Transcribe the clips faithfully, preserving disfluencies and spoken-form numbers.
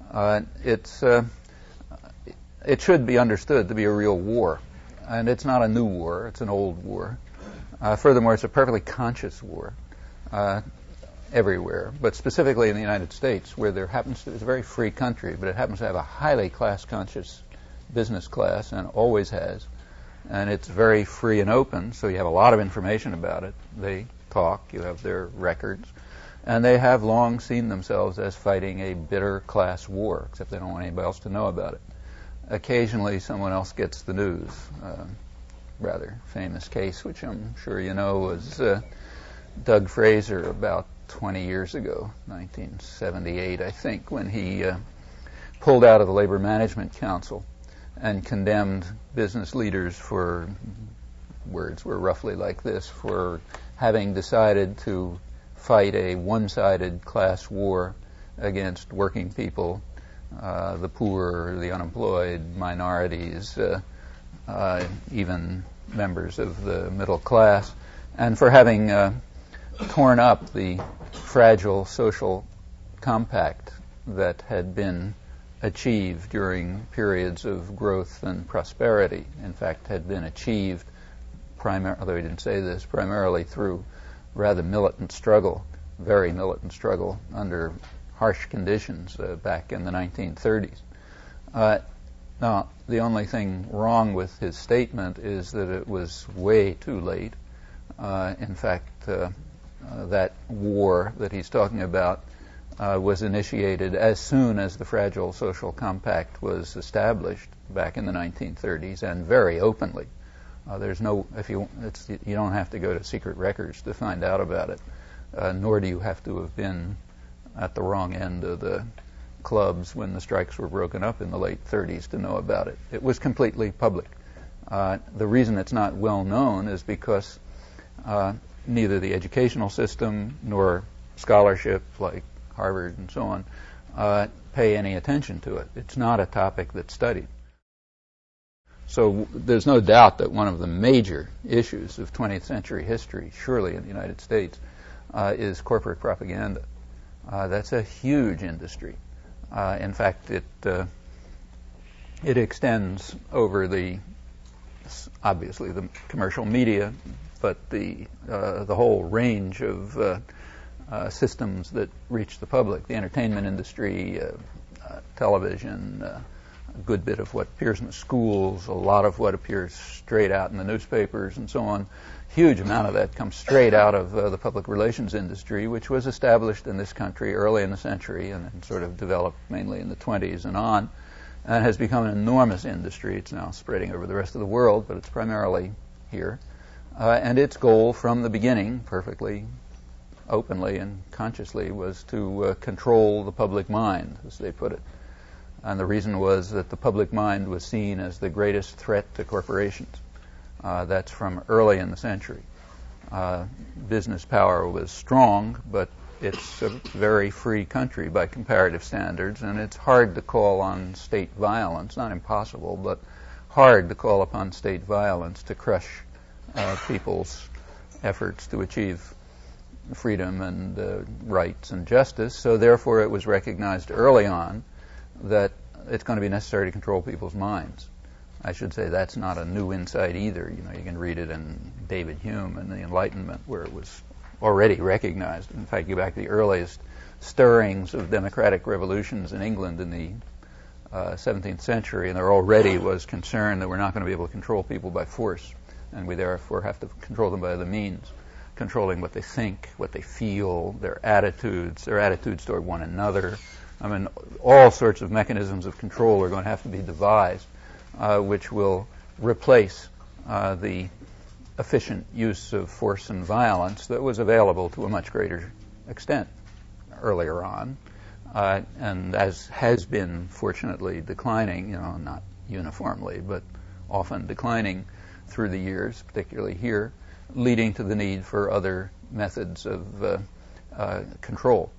Uh, it's uh, it should be understood to be a real war, and it's not a new war; it's an old war. Uh, furthermore, it's a perfectly conscious war uh, everywhere, but specifically in the United States, where there happens to it's a very free country, but it happens to have a highly class-conscious business class, and always has, and it's very free and open. So you have a lot of information about it. They talk. You have their records. And they have long seen themselves as fighting a bitter class war, except they don't want anybody else to know about it. Occasionally, someone else gets the news. Uh, rather famous case, which I'm sure you know, was uh, Doug Fraser about twenty years ago, nineteen seventy-eight, I think, when he uh, pulled out of the Labor Management Council and condemned business leaders for, words were roughly like this, for having decided to fight a one-sided class war against working people, uh, the poor, the unemployed, minorities, uh, uh, even members of the middle class, and for having uh, torn up the fragile social compact that had been achieved during periods of growth and prosperity. In fact, had been achieved, primar- although he didn't say this, primarily through rather militant struggle, very militant struggle under harsh conditions uh, back in the nineteen thirties. Uh, now, the only thing wrong with his statement is that it was way too late. Uh, in fact, uh, uh, that war that he's talking about uh, was initiated as soon as the fragile social compact was established back in the nineteen thirties, and very openly. Uh, there's no, if you, it's, you don't have to go to secret records to find out about it, uh, nor do you have to have been at the wrong end of the clubs when the strikes were broken up in the late thirties to know about it. It was completely public. Uh, the reason it's not well known is because uh, neither the educational system nor scholarship, like Harvard and so on, uh, pay any attention to it. It's not a topic that's studied. So there's no doubt that one of the major issues of twentieth century history, surely in the United States, uh, is corporate propaganda. Uh, that's a huge industry. Uh, in fact, it uh, it extends over the obviously the commercial media, but the uh, the whole range of uh, uh, systems that reach the public, the entertainment industry, uh, uh, television. Uh, A good bit of what appears in the schools, a lot of what appears straight out in the newspapers and so on. Huge amount of that comes straight out of uh, the public relations industry, which was established in this country early in the century and then sort of developed mainly in the twenties and on, and has become an enormous industry. It's now spreading over the rest of the world, but it's primarily here. Uh, and its goal from the beginning, perfectly openly and consciously, was to uh, control the public mind, as they put it. And the reason was that the public mind was seen as the greatest threat to corporations. Uh, that's from early in the century. Uh, business power was strong, but it's a very free country by comparative standards, and it's hard to call on state violence, not impossible, but hard to call upon state violence to crush uh, people's efforts to achieve freedom and uh, rights and justice. So therefore it was recognized early on that it's going to be necessary to control people's minds. I should say that's not a new insight either. You know, you can read it in David Hume and the Enlightenment, where it was already recognized. In fact, you go back to the earliest stirrings of democratic revolutions in England in the uh, seventeenth century, and there already was concern that we're not going to be able to control people by force, and we therefore have to control them by other means, controlling what they think, what they feel, their attitudes, their attitudes toward one another. I mean, all sorts of mechanisms of control are going to have to be devised, uh, which will replace uh, the efficient use of force and violence that was available to a much greater extent earlier on, uh, and as has been fortunately declining, you know, not uniformly, but often declining through the years, particularly here, leading to the need for other methods of uh, uh, control.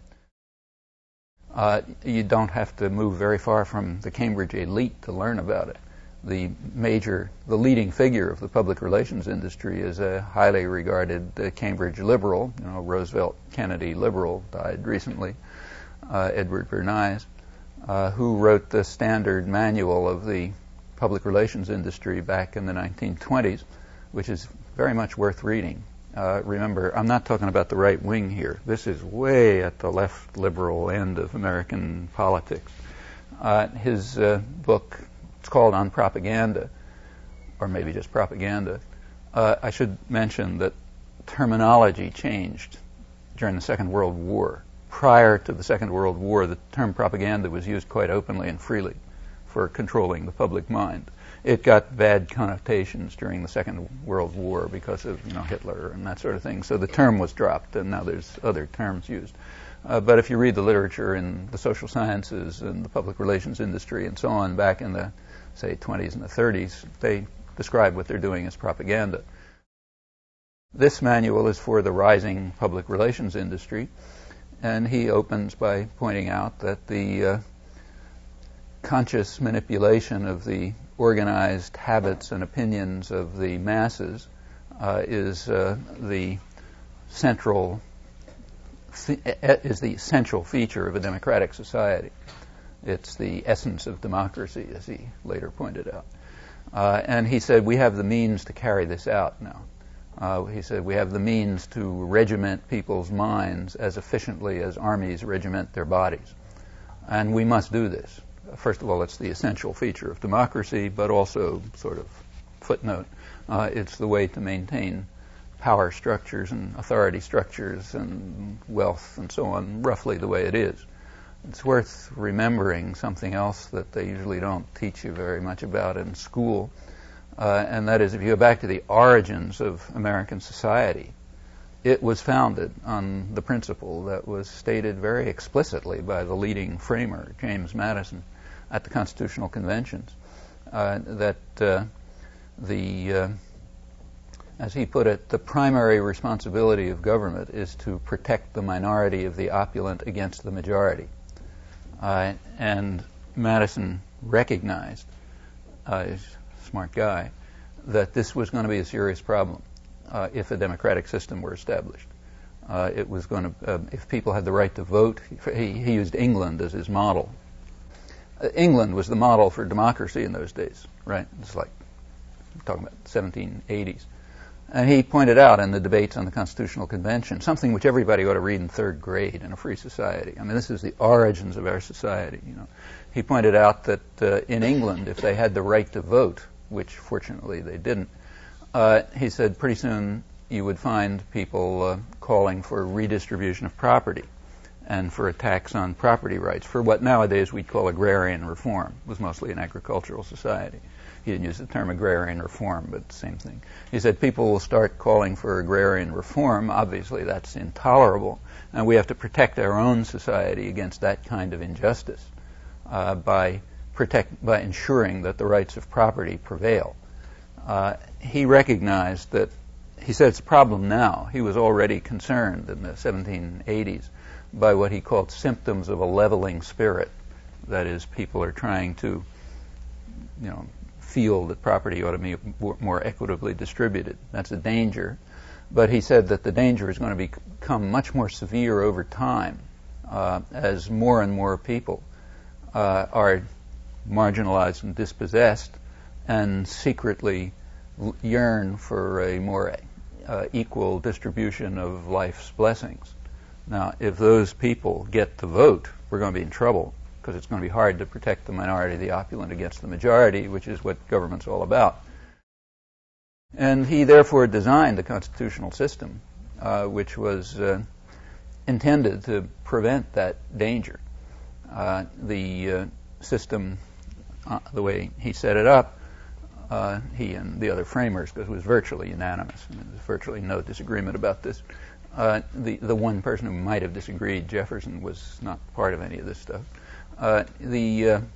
Uh, you don't have to move very far from the Cambridge elite to learn about it. The major, the leading figure of the public relations industry is a highly regarded uh, Cambridge liberal, you know, Roosevelt Kennedy liberal, died recently, uh, Edward Bernays. uh, who wrote the standard manual of the public relations industry back in the nineteen twenties, which is very much worth reading. Uh, remember, I'm not talking about the right wing here. This is way at the left liberal end of American politics. Uh, his uh, book, it's called On Propaganda, or maybe just Propaganda. Uh, I should mention that terminology changed during the Second World War. Prior to the Second World War, the term propaganda was used quite openly and freely for controlling the public mind. It got bad connotations during the Second World War because of, you know, Hitler and that sort of thing. So the term was dropped, and now there's other terms used. Uh, but if you read the literature in the social sciences and the public relations industry and so on, back in the, say, twenties and the thirties, they describe what they're doing as propaganda. This manual is for the rising public relations industry, and he opens by pointing out that the uh, conscious manipulation of the organized habits and opinions of the masses uh, is uh, the central is the essential feature of a democratic society. It's the essence of democracy, as he later pointed out. Uh, and he said, we have the means to carry this out now. Uh, he said, we have the means to regiment people's minds as efficiently as armies regiment their bodies. And we must do this. First of all, it's the essential feature of democracy, but also, sort of footnote, uh, it's the way to maintain power structures and authority structures and wealth and so on, roughly the way it is. It's worth remembering something else that they usually don't teach you very much about in school, uh, and that is if you go back to the origins of American society, it was founded on the principle that was stated very explicitly by the leading framer, James Madison, at the Constitutional Conventions, uh, that uh, the, uh, as he put it, the primary responsibility of government is to protect the minority of the opulent against the majority. Uh, and Madison recognized, uh, he's a smart guy, that this was going to be a serious problem uh, if a democratic system were established. Uh, it was going to, uh, if people had the right to vote, he, he used England as his model. Uh, England was the model for democracy in those days, right? It's like, I'm talking about seventeen eighties. And he pointed out in the debates on the Constitutional Convention something which everybody ought to read in third grade in a free society. I mean, this is the origins of our society. You know, he pointed out that uh, in England, if they had the right to vote, which fortunately they didn't, uh, he said pretty soon you would find people uh, calling for redistribution of property and for a tax on property rights, for what nowadays we'd call agrarian reform. It was mostly an agricultural society. He didn't use the term agrarian reform, but the same thing. He said people will start calling for agrarian reform. Obviously, that's intolerable, and we have to protect our own society against that kind of injustice uh, by protect by ensuring that the rights of property prevail. Uh, he recognized that. He said it's a problem now. He was already concerned in the seventeen eighties by what he called symptoms of a leveling spirit. That is, people are trying to, you know, feel that property ought to be more equitably distributed. That's a danger. But he said that the danger is going to become much more severe over time uh, as more and more people uh, are marginalized and dispossessed and secretly yearn for a more uh, equal distribution of life's blessings. Now, if those people get to vote, we're going to be in trouble, because it's going to be hard to protect the minority of the opulent against the majority, which is what government's all about. And he therefore designed a constitutional system uh, which was uh, intended to prevent that danger. Uh, the uh, system, uh, the way he set it up, uh, he and the other framers, because it was virtually unanimous, and there was virtually no disagreement about this. Uh, the, the one person who might have disagreed, Jefferson, was not part of any of this stuff. Uh, the uh,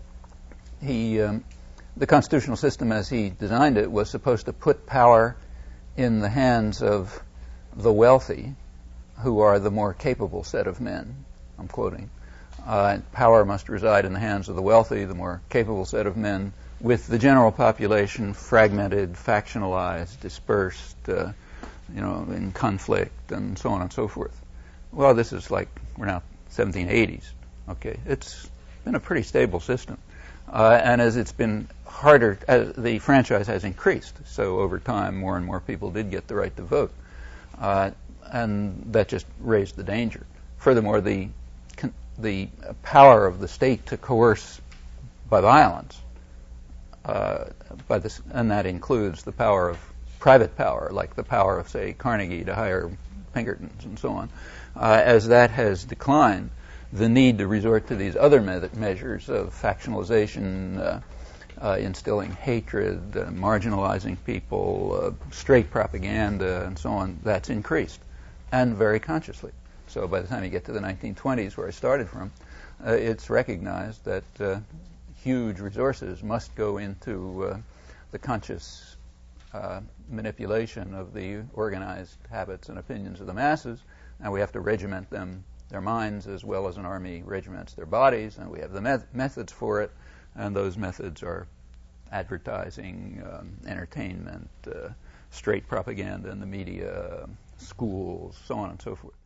he um, the constitutional system, as he designed it, was supposed to put power in the hands of the wealthy, who are the more capable set of men. I'm quoting. Uh, power must reside in the hands of the wealthy, the more capable set of men, with the general population fragmented, factionalized, dispersed, uh, you know, in conflict, and so on and so forth. Well, this is like, we're now seventeen eighties. Okay, it's been a pretty stable system. Uh, and as it's been harder, as the franchise has increased, so over time more and more people did get the right to vote. Uh, and that just raised the danger. Furthermore, the the power of the state to coerce by violence, uh, by this, and that includes the power of private power, like the power of, say, Carnegie to hire Pinkertons and so on. Uh, as that has declined, the need to resort to these other me- measures of factionalization, uh, uh, instilling hatred, uh, marginalizing people, uh, straight propaganda, and so on, that's increased, and very consciously. So by the time you get to the nineteen twenties, where I started from, uh, it's recognized that uh, huge resources must go into uh, the conscious uh, manipulation of the organized habits and opinions of the masses, and we have to regiment them, their minds, as well as an army regiments their bodies, and we have the met- methods for it, and those methods are advertising, um, entertainment, uh, straight propaganda in the media, schools, so on and so forth.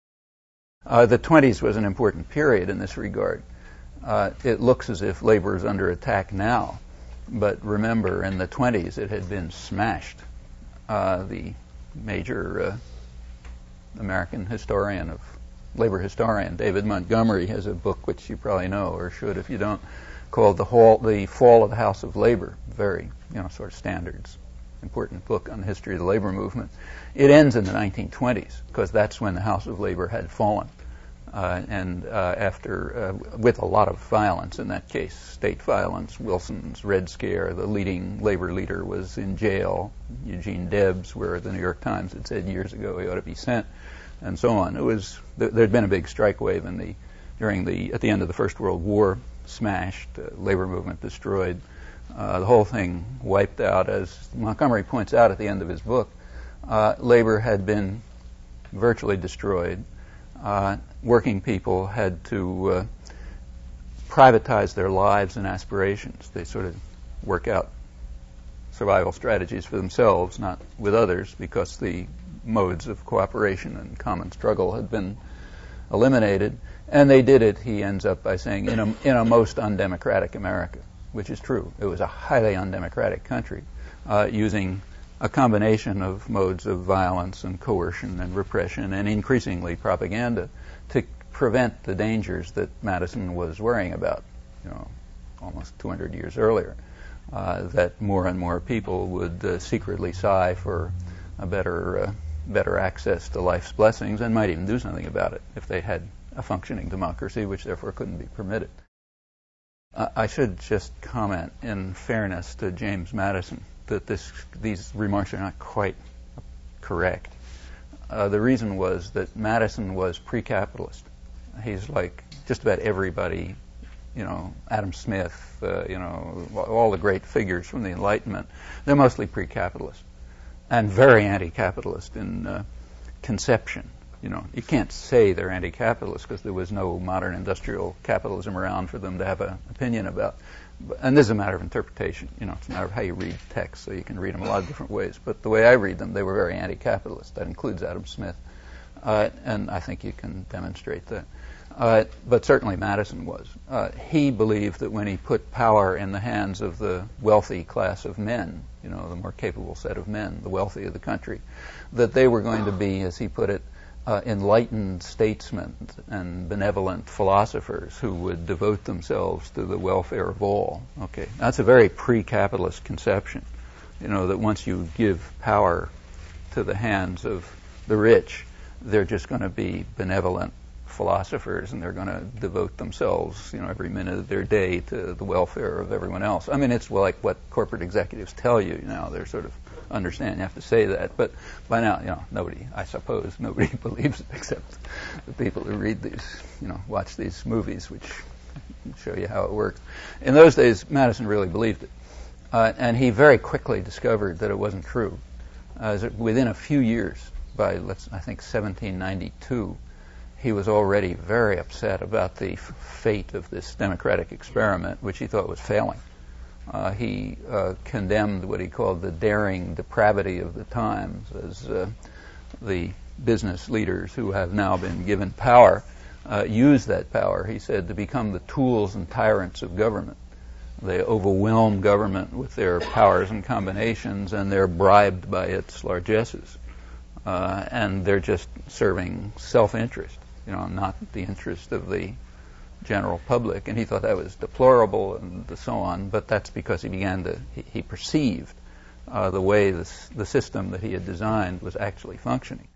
Uh, the twenties was an important period in this regard. Uh, it looks as if labor is under attack now, but remember, in the twenties it had been smashed. Uh, the major uh, American historian of labor historian, David Montgomery, has a book which you probably know, or should if you don't, called The, Hall, the Fall of the House of Labor. Very, you know, sort of standards, important book on the history of the labor movement. It ends in the nineteen twenties, because that's when the House of Labor had fallen. Uh, and uh, after, uh, with a lot of violence in that case, state violence, Wilson's Red Scare, the leading labor leader was in jail, Eugene Debs, where the New York Times had said years ago he ought to be sent, and so on. It was, th- there'd been a big strike wave in the, during the, at the end of the First World War, smashed, uh, labor movement destroyed, uh, the whole thing wiped out. As Montgomery points out at the end of his book, uh, labor had been virtually destroyed. Uh, working people had to uh, privatize their lives and aspirations. They sort of work out survival strategies for themselves, not with others, because the modes of cooperation and common struggle had been eliminated. And they did it, he ends up by saying, in a, in a most undemocratic America, which is true. It was a highly undemocratic country, uh, using a combination of modes of violence and coercion and repression and increasingly propaganda to prevent the dangers that Madison was worrying about, you know, almost two hundred years earlier, uh, that more and more people would uh, secretly sigh for a better, uh, better access to life's blessings and might even do something about it if they had a functioning democracy, which therefore couldn't be permitted. Uh, I should just comment, in fairness to James Madison, that this, these remarks are not quite correct. Uh, the reason was that Madison was pre-capitalist. He's like just about everybody, you know, Adam Smith, uh, you know, all the great figures from the Enlightenment. They're mostly pre-capitalist and very anti-capitalist in uh, conception. You know, you can't say they're anti-capitalist because there was no modern industrial capitalism around for them to have an opinion about. And this is a matter of interpretation. You know, it's a matter of how you read texts, so you can read them a lot of different ways. But the way I read them, they were very anti-capitalist. That includes Adam Smith. Uh, and I think you can demonstrate that. Uh, but certainly Madison was. Uh, he believed that when he put power in the hands of the wealthy class of men, you know, the more capable set of men, the wealthy of the country, that they were going to be, as he put it, Uh, enlightened statesmen and benevolent philosophers who would devote themselves to the welfare of all. Okay, that's a very pre-capitalist conception. You know, that once you give power to the hands of the rich, they're just going to be benevolent philosophers and they're going to devote themselves, you know, every minute of their day to the welfare of everyone else. I mean, it's like what corporate executives tell you now. They're sort of understand you have to say that, but by now, you know, nobody, I suppose, nobody believes it except the people who read these, you know, watch these movies, which show you how it works. In those days, Madison really believed it, uh, and he very quickly discovered that it wasn't true. Uh, within a few years, by let's, I think, seventeen ninety-two, he was already very upset about the f- fate of this democratic experiment, which he thought was failing. Uh, he uh, condemned what he called the daring depravity of the times, as uh, the business leaders who have now been given power uh, use that power, he said, to become the tools and tyrants of government. They overwhelm government with their powers and combinations, and they're bribed by its largesses. Uh, and they're just serving self-interest, you know, not the interest of the general public. And he thought that was deplorable and so on, but that's because he began to, he, he perceived uh, the way this, the system that he had designed was actually functioning.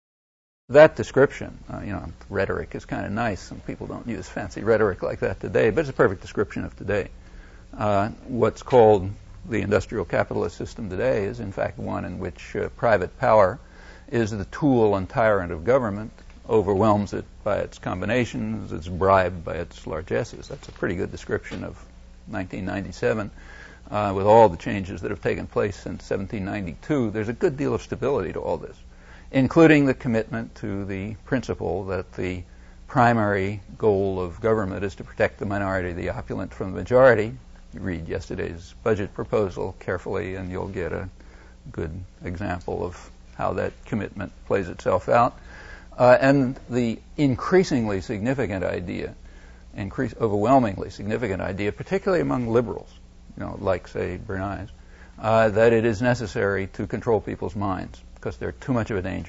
That description, uh, you know, rhetoric is kind of nice. Some people don't use fancy rhetoric like that today, but it's a perfect description of today. Uh, what's called the industrial capitalist system today is in fact one in which uh, private power is the tool and tyrant of government, overwhelms it by its combinations, it's bribed by its largesses. That's a pretty good description of nineteen ninety-seven. Uh, with all the changes that have taken place since seventeen ninety-two, there's a good deal of stability to all this, including the commitment to the principle that the primary goal of government is to protect the minority, the opulent, from the majority. You read yesterday's budget proposal carefully, and you'll get a good example of how that commitment plays itself out. Uh, and the increasingly significant idea, increase, overwhelmingly significant idea, particularly among liberals, you know, like, say, Bernays, uh, that it is necessary to control people's minds because they're too much of a danger.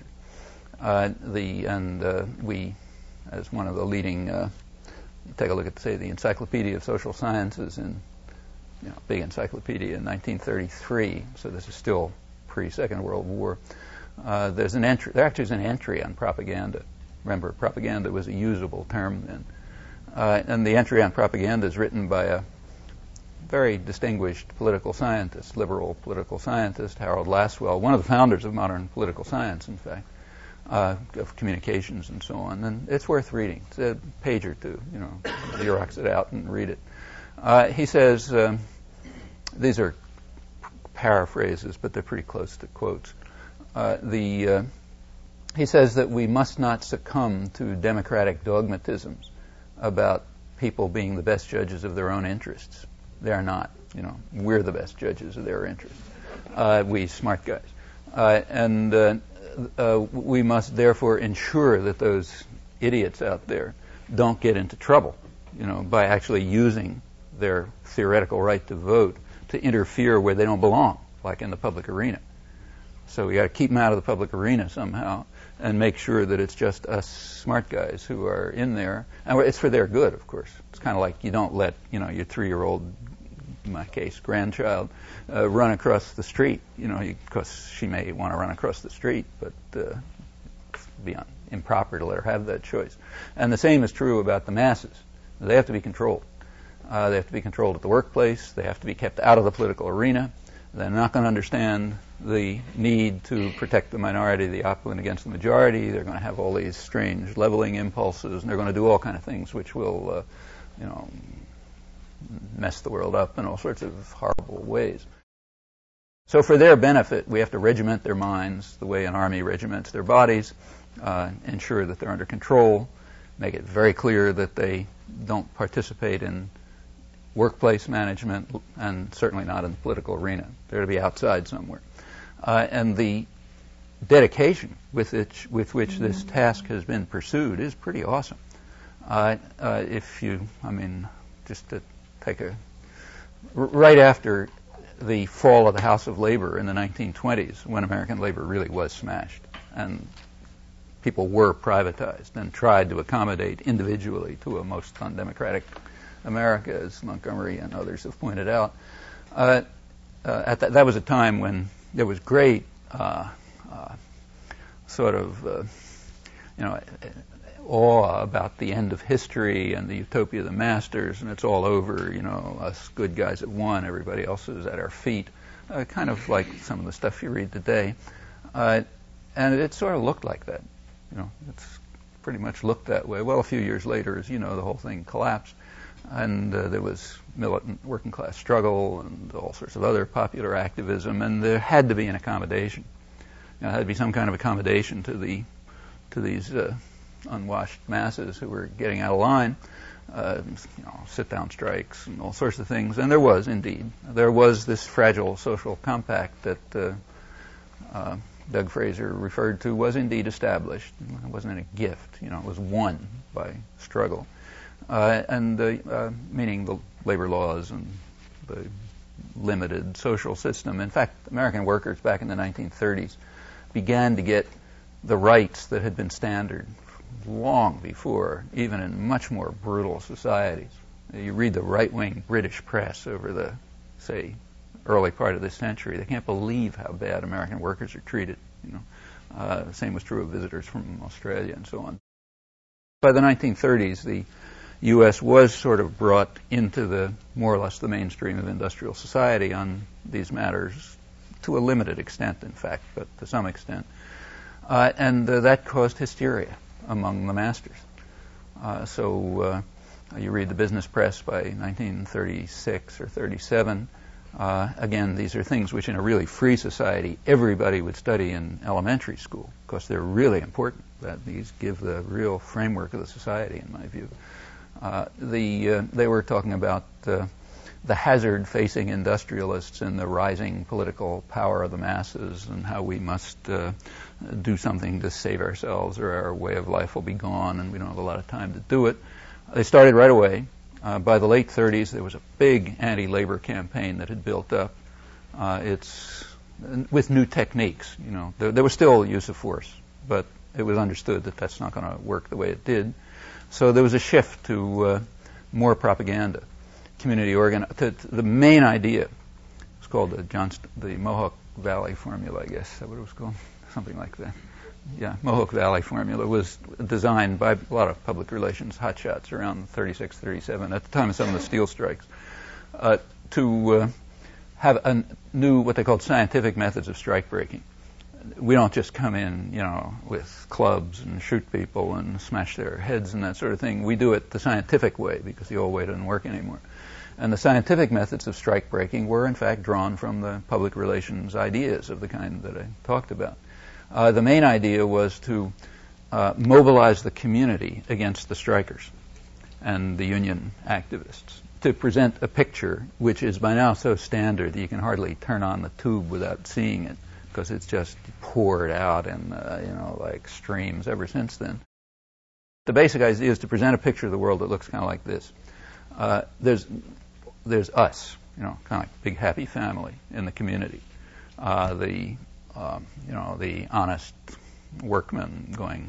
Uh, the and uh, we, as one of the leading, uh, take a look at, say, the Encyclopedia of Social Sciences, in, you know, big encyclopedia in nineteen thirty-three. So this is still pre-Second World War. Uh, there's an entry. There actually is an entry on propaganda. Remember, propaganda was a usable term then. Uh, and the entry on propaganda is written by a very distinguished political scientist, liberal political scientist, Harold Lasswell, one of the founders of modern political science, in fact, uh, of communications and so on. And it's worth reading. It's a page or two. You know, Xerox it out and read it. Uh, he says, um, these are paraphrases, but they're pretty close to quotes. Uh, the uh, he says that we must not succumb to democratic dogmatisms about people being the best judges of their own interests. They are not. You know, we're the best judges of their interests. Uh, we smart guys, uh, and uh, uh, we must therefore ensure that those idiots out there don't get into trouble, you know, by actually using their theoretical right to vote to interfere where they don't belong, like in the public arena. So we got to keep them out of the public arena somehow and make sure that it's just us smart guys who are in there. And it's for their good, of course. It's kind of like you don't let, you know, your three-year-old, in my case, grandchild, uh, run across the street, you know, because she may want to run across the street, but uh, it's beyond improper to let her have that choice. And the same is true about the masses. They have to be controlled. Uh, they have to be controlled at the workplace. They have to be kept out of the political arena. They're not going to understand the need to protect the minority, the opulent against the majority. They're going to have all these strange leveling impulses, and they're going to do all kind of things which will, uh, you know, mess the world up in all sorts of horrible ways. So for their benefit, we have to regiment their minds the way an army regiments their bodies, uh, ensure that they're under control, make it very clear that they don't participate in workplace management, and certainly not in the political arena. They're to be outside somewhere. Uh, and the dedication with which, with which this task has been pursued is pretty awesome. Uh, uh, if you, I mean, just to take a, r- right after the fall of the House of Labor in the nineteen twenties, when American labor really was smashed, and people were privatized and tried to accommodate individually to a most undemocratic America, as Montgomery and others have pointed out. Uh, uh, at that, that was a time when there was great uh, uh, sort of, uh, you know, awe about the end of history and the utopia of the masters, and it's all over, you know, us good guys have won, everybody else is at our feet, uh, kind of like some of the stuff you read today. Uh, and it sort of looked like that, you know, it's pretty much looked that way. Well, a few years later, as you know, the whole thing collapsed. And uh, there was militant working class struggle and all sorts of other popular activism, and there had to be an accommodation. You know, there had to be some kind of accommodation to the to these uh, unwashed masses who were getting out of line. Uh, you know, sit-down strikes and all sorts of things. And there was indeed there was this fragile social compact that uh, uh, Doug Fraser referred to was indeed established. It wasn't a gift. You know, it was won by struggle, uh, and the, uh, meaning the labor laws and the limited social system. In fact, American workers back in the nineteen thirties began to get the rights that had been standard long before, even in much more brutal societies. You read the right-wing British press over the, say, early part of this century. They can't believe how bad American workers are treated. You know, uh, the same was true of visitors from Australia and so on. By the nineteen thirties, the U S was sort of brought into the more or less the mainstream of industrial society on these matters, to a limited extent, in fact, but to some extent, uh, and uh, that caused hysteria among the masters. Uh, so uh, you read the business press by nineteen thirty-six or thirty-seven. Uh, again, these are things which in a really free society everybody would study in elementary school, because they're really important. That these give the real framework of the society, in my view. Uh, the uh, they were talking about uh, the hazard facing industrialists in the rising political power of the masses, and how we must uh, do something to save ourselves, or our way of life will be gone, and we don't have a lot of time to do it. They started right away. Uh, by the late thirties, there was a big anti-labor campaign that had built up. Uh, it's with new techniques. You know, there, there was still use of force, but it was understood that that's not going to work the way it did. So there was a shift to uh, more propaganda, community organ. To, to the main idea, it's called the Johnston, the Mohawk Valley formula, I guess. Is that what it was called? Something like that. Yeah, Mohawk Valley formula was designed by a lot of public relations hotshots around thirty-six, thirty-seven, at the time of some of the steel strikes, uh, to uh, have a new, what they called scientific methods of strike breaking. We don't just come in, you know, with clubs and shoot people and smash their heads and that sort of thing. We do it the scientific way, because the old way doesn't work anymore. And the scientific methods of strike breaking were, in fact, drawn from the public relations ideas of the kind that I talked about. Uh, the main idea was to uh, mobilize the community against the strikers and the union activists, to present a picture which is by now so standard that you can hardly turn on the tube without seeing it, because it's just poured out in, uh, you know, like streams ever since then. The basic idea is to present a picture of the world that looks kind of like this. Uh, there's, there's us, you know, kind of like big happy family in the community. Uh, the Um, you know, the honest workman going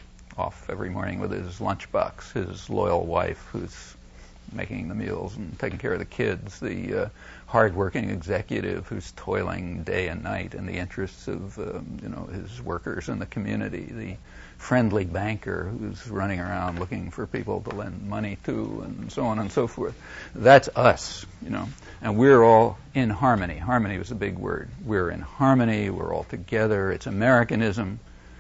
off every morning with his lunchbox, his loyal wife who's making the meals and taking care of the kids, the uh, hard-working executive who's toiling day and night in the interests of, um, you know, his workers and the community, the friendly banker who's running around looking for people to lend money to, and so on and so forth. That's us, you know, and we're all in harmony. Harmony was a big word. We're in harmony. We're all together. It's Americanism.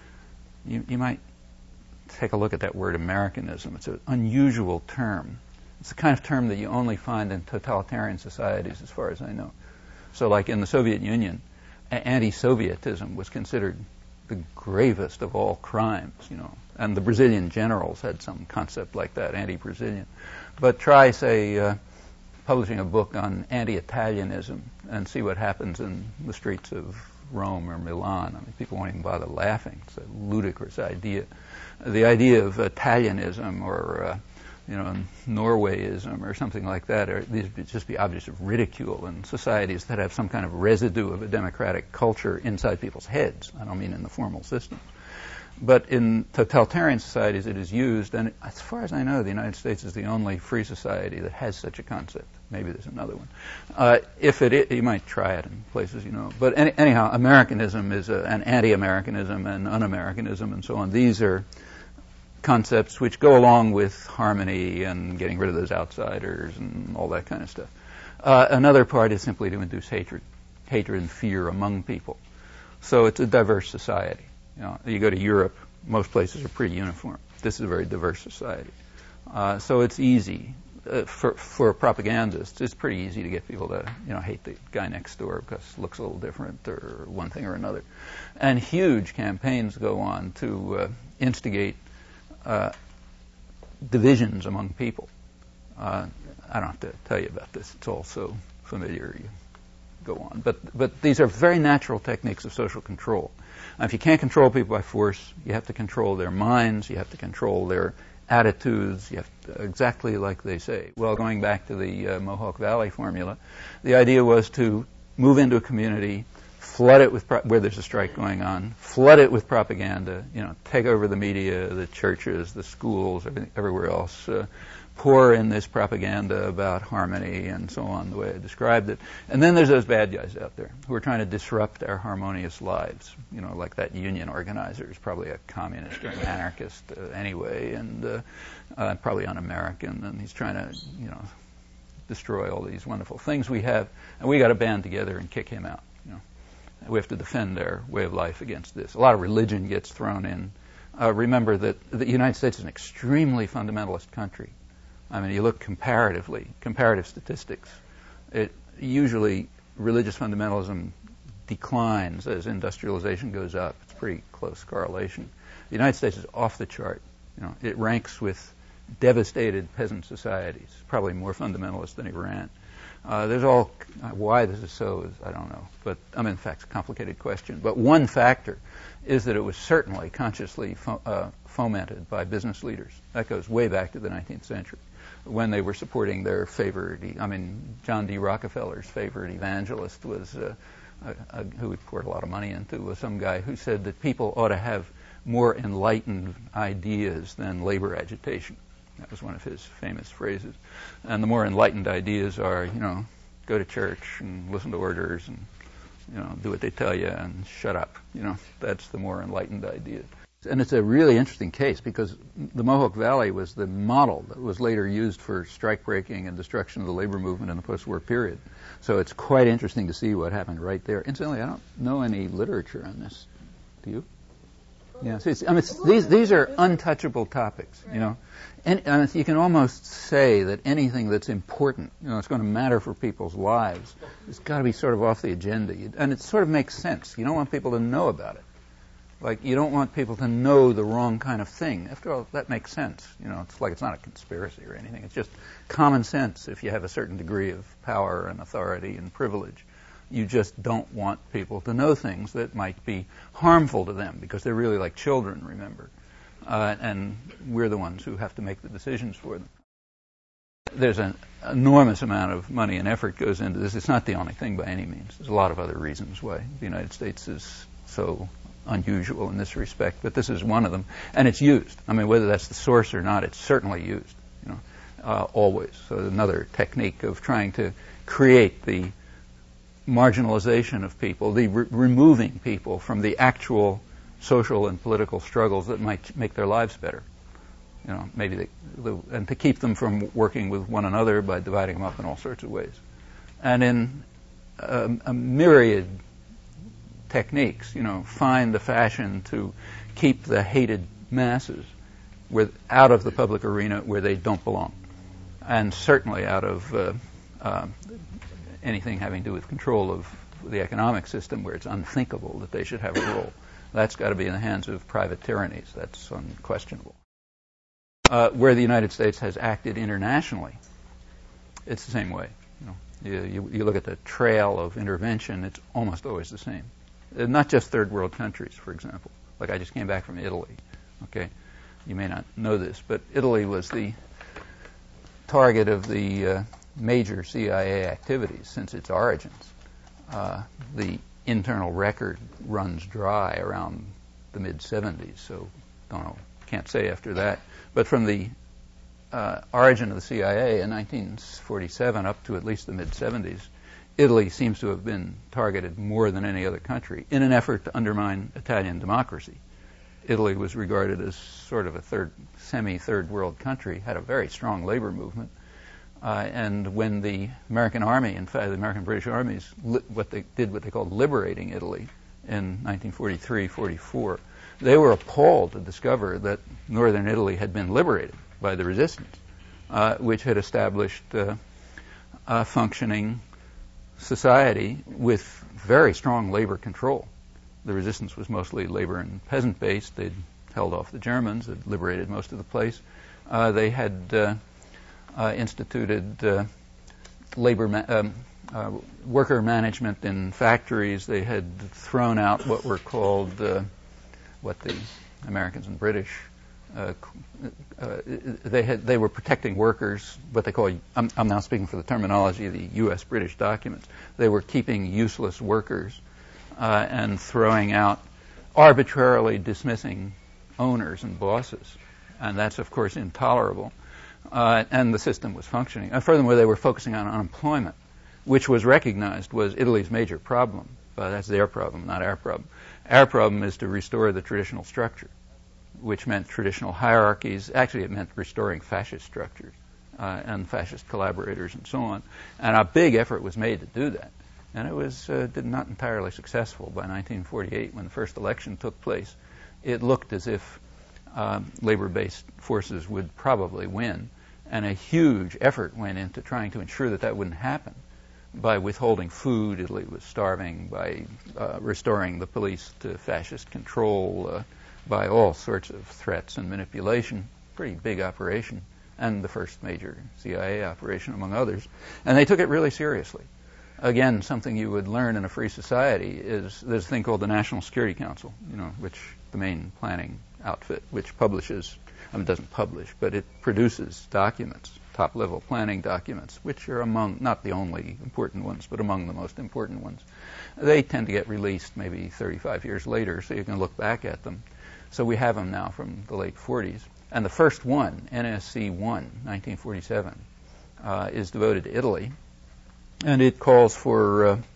You, you might take a look at that word, Americanism. It's an unusual term. It's the kind of term that you only find in totalitarian societies, as far as I know. So, like in the Soviet Union, anti-Sovietism was considered the gravest of all crimes, you know. And the Brazilian generals had some concept like that, anti-Brazilian. But try, say, uh, publishing a book on anti-Italianism and see what happens in the streets of Rome or Milan. I mean, people won't even bother laughing. It's a ludicrous idea. The idea of Italianism or uh, you know, Norwayism or something like that, or these would just be objects of ridicule in societies that have some kind of residue of a democratic culture inside people's heads. I don't mean in the formal systems. But in totalitarian societies it is used, and as far as I know, the United States is the only free society that has such a concept. Maybe there's another one. Uh, if it is, you might try it in places, you know. But any, anyhow, Americanism is a, an anti-Americanism and un-Americanism and so on. These are concepts which go along with harmony and getting rid of those outsiders and all that kind of stuff. Uh, another part is simply to induce hatred, hatred and fear among people. So it's a diverse society. You know, you go to Europe, most places are pretty uniform. This is a very diverse society. Uh, so it's easy uh, for for propagandists. It's pretty easy to get people to, you know, hate the guy next door because it looks a little different or one thing or another. And huge campaigns go on to uh, instigate Uh, divisions among people. Uh, I don't have to tell you about this. It's all so familiar. You go on. But but these are very natural techniques of social control. Now, if you can't control people by force, you have to control their minds, you have to control their attitudes, you have to, exactly like they say. Well, going back to the uh, Mohawk Valley formula, the idea was to move into a community, flood it with pro- where there's a strike going on, flood it with propaganda, you know, take over the media, the churches, the schools, everything, everywhere else, uh, pour in this propaganda about harmony and so on, the way I described it. And then there's those bad guys out there who are trying to disrupt our harmonious lives, you know, like that union organizer is probably a communist or an anarchist uh, anyway, and uh, uh, probably un-American, and he's trying to, you know, destroy all these wonderful things we have, and we got to band together and kick him out. You know, we have to defend our way of life against this. A lot of religion gets thrown in. Uh, remember that the United States is an extremely fundamentalist country. I mean, you look comparatively, comparative statistics. It usually religious fundamentalism declines as industrialization goes up. It's pretty close correlation. The United States is off the chart. You know, it ranks with devastated peasant societies, probably more fundamentalist than Iran. Uh, there's all uh, why this is so is I don't know, but I mean, in fact, it's a complicated question. But one factor is that it was certainly consciously fo- uh, fomented by business leaders. That goes way back to the nineteenth century, when they were supporting their favorite. I mean, John D. Rockefeller's favorite evangelist was uh, a, a, who he poured a lot of money into was some guy who said that people ought to have more enlightened ideas than labor agitation. That was one of his famous phrases. And the more enlightened ideas are, you know, go to church and listen to orders and, you know, do what they tell you and shut up. You know, that's the more enlightened idea. And it's a really interesting case because the Mohawk Valley was the model that was later used for strike breaking and destruction of the labor movement in the post-war period. So it's quite interesting to see what happened right there. Incidentally, I don't know any literature on this. Do you? Yeah, so it's, I mean, it's, these these are untouchable topics, you know. And, and you can almost say that anything that's important, you know, it's going to matter for people's lives, it's got to be sort of off the agenda. And it sort of makes sense. You don't want people to know about it. Like, you don't want people to know the wrong kind of thing. After all, that makes sense. You know, it's like it's not a conspiracy or anything. It's just common sense if you have a certain degree of power and authority and privilege. You just don't want people to know things that might be harmful to them because they're really like children, remember. Uh, and we're the ones who have to make the decisions for them. There's an enormous amount of money and effort goes into this. It's not the only thing by any means. There's a lot of other reasons why the United States is so unusual in this respect, but this is one of them. And it's used. I mean, whether that's the source or not, it's certainly used, you know, uh, always. So another technique of trying to create the marginalization of people, the re- removing people from the actual social and political struggles that might make their lives better. You know, maybe they, the, and to keep them from working with one another by dividing them up in all sorts of ways. And in um, a myriad techniques, you know, find the fashion to keep the hated masses with, out of the public arena where they don't belong. And certainly out of uh, uh, anything having to do with control of the economic system where it's unthinkable that they should have a role. That's got to be in the hands of private tyrannies. That's unquestionable. Uh, where the United States has acted internationally, it's the same way. You know, you, you, you look at the trail of intervention, it's almost always the same. Uh, not just third world countries, for example. Like I just came back from Italy. Okay, you may not know this, but Italy was the target of the uh, major C I A activities since its origins. Uh, the internal record runs dry around the mid seventies, so don't know, can't say after that. But from the uh, origin of the C I A in nineteen forty-seven up to at least the mid seventies, Italy seems to have been targeted more than any other country in an effort to undermine Italian democracy. Italy was regarded as sort of a third, semi-third world country, had a very strong labor movement. Uh, and when the American Army, in fact, the American British armies, li- what they did, what they called liberating Italy in nineteen forty-three forty-four, they were appalled to discover that northern Italy had been liberated by the resistance, uh, which had established uh, a functioning society with very strong labor control. The resistance was mostly labor and peasant-based. They'd held off the Germans, had liberated most of the place. Uh, they had uh, Uh, instituted uh, labor, ma- um, uh, worker management in factories. They had thrown out what were called, uh, what the Americans and British uh, uh, they had they were protecting workers, what they call, I'm, I'm now speaking for the terminology of the U S British documents, they were keeping useless workers uh, and throwing out, arbitrarily dismissing owners and bosses. And that's, of course, intolerable. Uh, and the system was functioning. And furthermore, they were focusing on unemployment, which was recognized was Italy's major problem. But that's their problem, not our problem. Our problem is to restore the traditional structure, which meant traditional hierarchies. Actually, it meant restoring fascist structures uh, and fascist collaborators and so on. And a big effort was made to do that. And it was uh, did not entirely successful. By nineteen forty-eight, when the first election took place, it looked as if uh, labor-based forces would probably win. And a huge effort went into trying to ensure that that wouldn't happen. By withholding food, Italy was starving, by uh, restoring the police to fascist control, uh, by all sorts of threats and manipulation. Pretty big operation, and the first major C I A operation, among others. And they took it really seriously. Again, something you would learn in a free society is there's a thing called the National Security Council, you know, which the main planning outfit, which publishes, I mean, it doesn't publish, but it produces documents, top-level planning documents, which are among, not the only important ones, but among the most important ones. They tend to get released maybe thirty-five years later, so you can look back at them. So we have them now from the late forties. And the first one, N S C one, nineteen forty-seven, uh, is devoted to Italy. And it calls for, uh,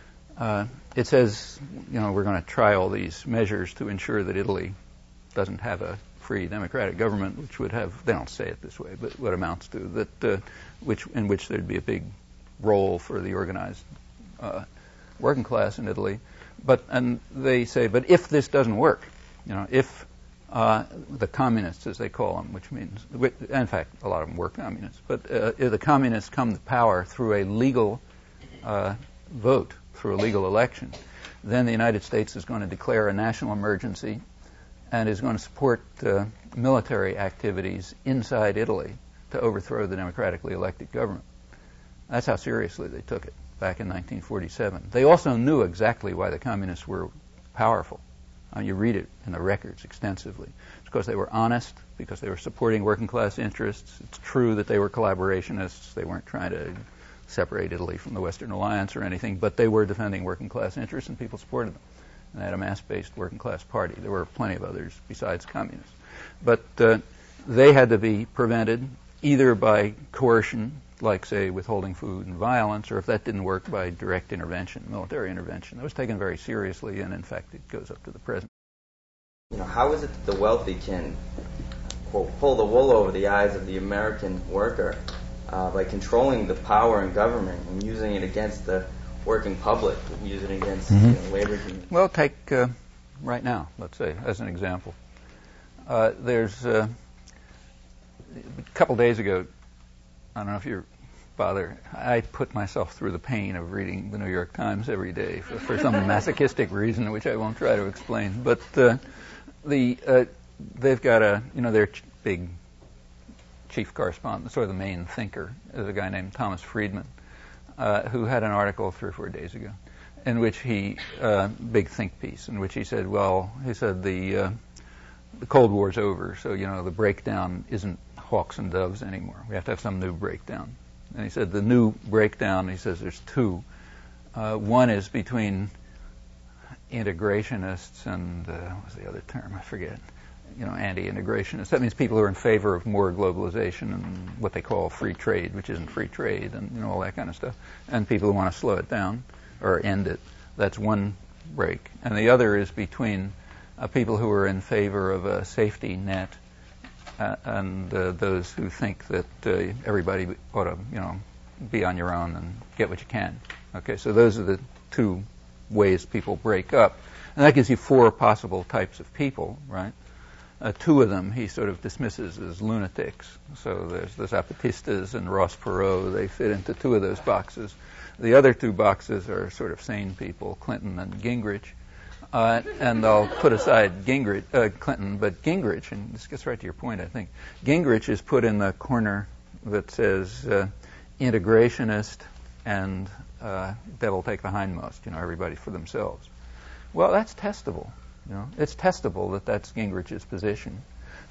uh, it says, you know, we're going to try all these measures to ensure that Italy doesn't have a free democratic government, which would have, they don't say it this way, but what amounts to, that, uh, which in which there'd be a big role for the organized uh, working class in Italy. But, and they say, but if this doesn't work, you know, if uh, the communists, as they call them, which means, in fact, a lot of them were communists, but uh, if the communists come to power through a legal uh, vote, through a legal election, then the United States is going to declare a national emergency and is going to support uh, military activities inside Italy to overthrow the democratically elected government. That's how seriously they took it back in nineteen forty-seven. They also knew exactly why the communists were powerful. Uh, you read it in the records extensively. It's because they were honest, because they were supporting working class interests. It's true that they were collaborationists. They weren't trying to separate Italy from the Western Alliance or anything, but they were defending working class interests, and people supported them. And they had a mass-based working class party. There were plenty of others besides communists. But uh, they had to be prevented either by coercion, like, say, withholding food and violence, or if that didn't work, by direct intervention, military intervention. That was taken very seriously, and in fact, it goes up to the present. You know, how is it that the wealthy can, quote, pull the wool over the eyes of the American worker uh, by controlling the power in government and using it against the working public, use it against mm-hmm. you know, labor unions? Well, take uh, right now, let's say, as an example. Uh, there's uh, a couple days ago, I don't know if you're bothered, I put myself through the pain of reading the New York Times every day for, for some masochistic reason, which I won't try to explain. But uh, the uh, they've got a, you know, their ch- big chief correspondent, sort of the main thinker, is a guy named Thomas Friedman, uh, who had an article three or four days ago in which he, uh, big think piece, in which he said, well, he said the, uh, the Cold War's over, so, you know, the breakdown isn't hawks and doves anymore. We have to have some new breakdown. And he said the new breakdown, he says there's two. Uh, one is between integrationists and, uh, what was the other term? I forget. You know, anti-integrationists. That means people who are in favor of more globalization and what they call free trade, which isn't free trade, and, you know, all that kind of stuff. And people who want to slow it down or end it. That's one break. And the other is between uh, people who are in favor of a safety net Uh, and uh, those who think that uh, everybody ought to, you know, be on your own and get what you can. Okay, so those are the two ways people break up. And that gives you four possible types of people, right? Uh, two of them he sort of dismisses as lunatics. So there's the Zapatistas and Ross Perot. They fit into two of those boxes. The other two boxes are sort of sane people, Clinton and Gingrich. Uh, and I'll put aside Gingrich, uh, Clinton, but Gingrich, and this gets right to your point, I think, Gingrich is put in the corner that says uh, integrationist and uh, devil take the hindmost, you know, everybody for themselves. Well, that's testable, you know. It's testable that that's Gingrich's position.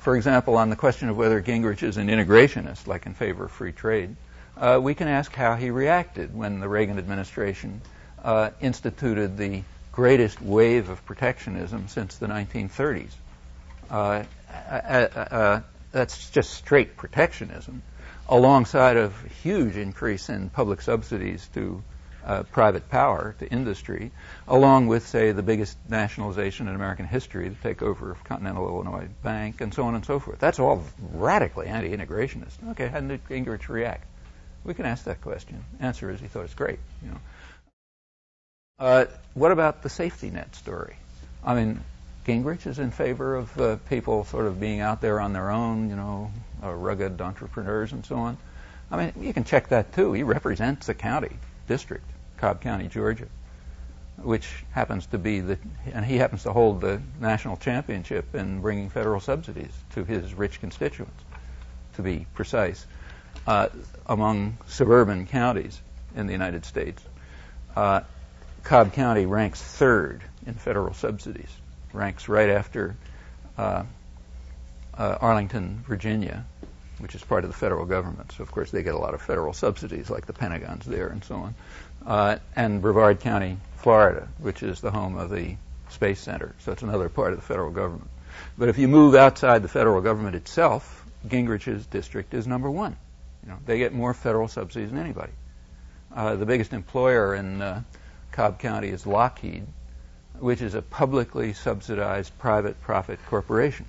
for example, on the question of whether Gingrich is an integrationist, like in favor of free trade, uh, we can ask how he reacted when the Reagan administration uh, instituted the greatest wave of protectionism since the nineteen thirties. Uh, uh, uh, that's just straight protectionism, alongside of a huge increase in public subsidies to uh, private power, to industry, along with, say, the biggest nationalization in American history, the takeover of Continental Illinois Bank, and so on and so forth. That's all radically anti-integrationist. Okay, how did Gingrich react? We can ask that question. Answer is he thought it's great. You know. Uh, what about the safety net story? I mean, Gingrich is in favor of uh, people sort of being out there on their own, you know, uh, rugged entrepreneurs and so on. I mean, you can check that too. He represents a county, district, Cobb County, Georgia, which happens to be the, and he happens to hold the national championship in bringing federal subsidies to his rich constituents, to be precise, uh, among suburban counties in the United States. Uh, Cobb County ranks third in federal subsidies, ranks right after uh, uh, Arlington, Virginia, which is part of the federal government. So, of course, they get a lot of federal subsidies, like the Pentagon's there and so on. Uh, and Brevard County, Florida, which is the home of the Space Center. So it's another part of the federal government. But if you move outside the federal government itself, Gingrich's district is number one. You know, they get more federal subsidies than anybody. Uh, the biggest employer in uh, Cobb County is Lockheed, which is a publicly subsidized private profit corporation.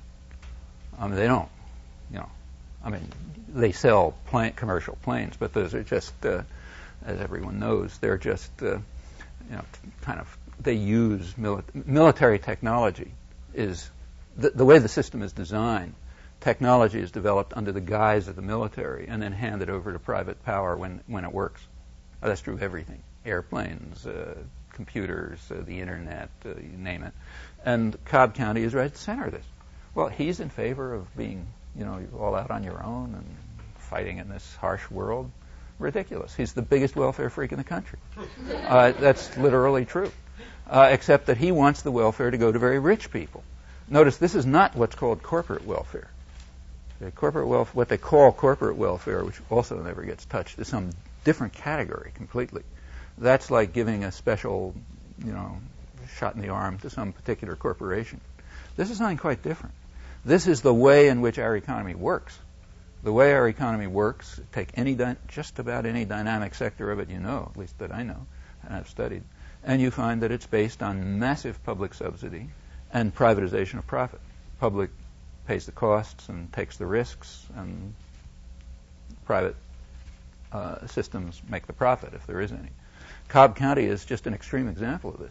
I mean, they don't, you know, I mean, they sell plane, commercial planes, but those are just, uh, as everyone knows, they're just, uh, you know, kind of, they use mili- military technology is, the, the way the system is designed, technology is developed under the guise of the military and then handed over to private power when, when it works. Uh, that's true of everything. Airplanes, uh, computers, uh, the internet, uh, you name it. And Cobb County is right at the center of this. Well, he's in favor of being, you know, all out on your own and fighting in this harsh world. Ridiculous. He's the biggest welfare freak in the country. Uh, that's literally true. Uh, except that he wants the welfare to go to very rich people. Notice this is not what's called corporate welfare. The corporate welfare, what they call corporate welfare, which also never gets touched, is some different category completely. That's like giving a special, you know, shot in the arm to some particular corporation. This is something quite different. This is the way in which our economy works. The way our economy works, take any dy- just about any dynamic sector of it you know, at least that I know and I've studied, and you find that it's based on massive public subsidy and privatization of profit. Public pays the costs and takes the risks, and private uh, systems make the profit, if there is any. Cobb County is just an extreme example of this.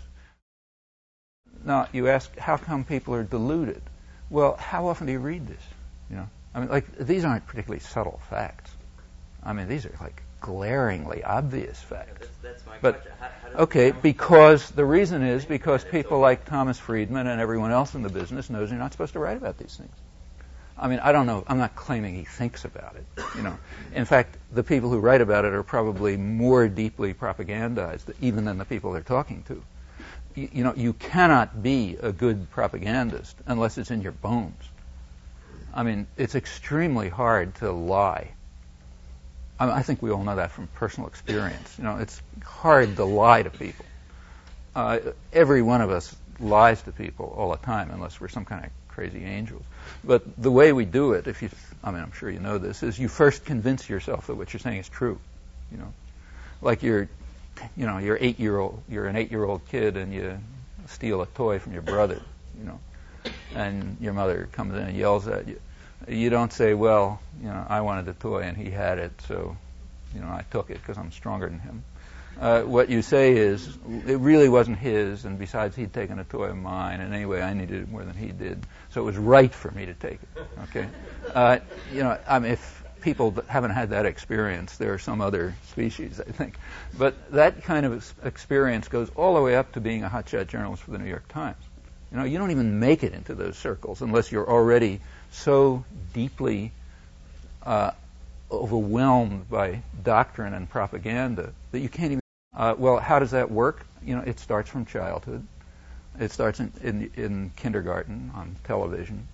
Now, you ask, how come people are deluded? Well, how often do you read this? You know, I mean, like, these aren't particularly subtle facts. I mean, these are like glaringly obvious facts. Yeah, that's, that's my but, question. How, how does okay, the because the reason is because people like Thomas Friedman and everyone else in the business knows you're not supposed to write about these things. I mean, I don't know. I'm not claiming he thinks about it. You know, in fact, the people who write about it are probably more deeply propagandized, even than the people they're talking to. You, you know, you cannot be a good propagandist unless it's in your bones. I mean, it's extremely hard to lie. I, mean, I think we all know that from personal experience. You know, it's hard to lie to people. Uh, every one of us lies to people all the time, unless we're some kind of crazy angels. But the way we do it, if you, I mean, I'm sure you know this, is you first convince yourself that what you're saying is true. You know, like you're, you know, you're eight-year-old, you're an eight-year-old kid, and you steal a toy from your brother. You know, and your mother comes in and yells at you. You don't say, well, you know, I wanted the toy and he had it, so, you know, I took it because I'm stronger than him. Uh, what you say is, it really wasn't his, and besides, he'd taken a toy of mine, and anyway, I needed it more than he did, so it was right for me to take it. Okay, uh, you know, I mean, if people haven't had that experience, there are some other species, I think, but that kind of experience goes all the way up to being a hotshot journalist for the New York Times. You know, you don't even make it into those circles unless you're already so deeply uh, overwhelmed by doctrine and propaganda that you can't even. Uh, well, how does that work? You know, it starts from childhood. It starts in, in, in kindergarten on television.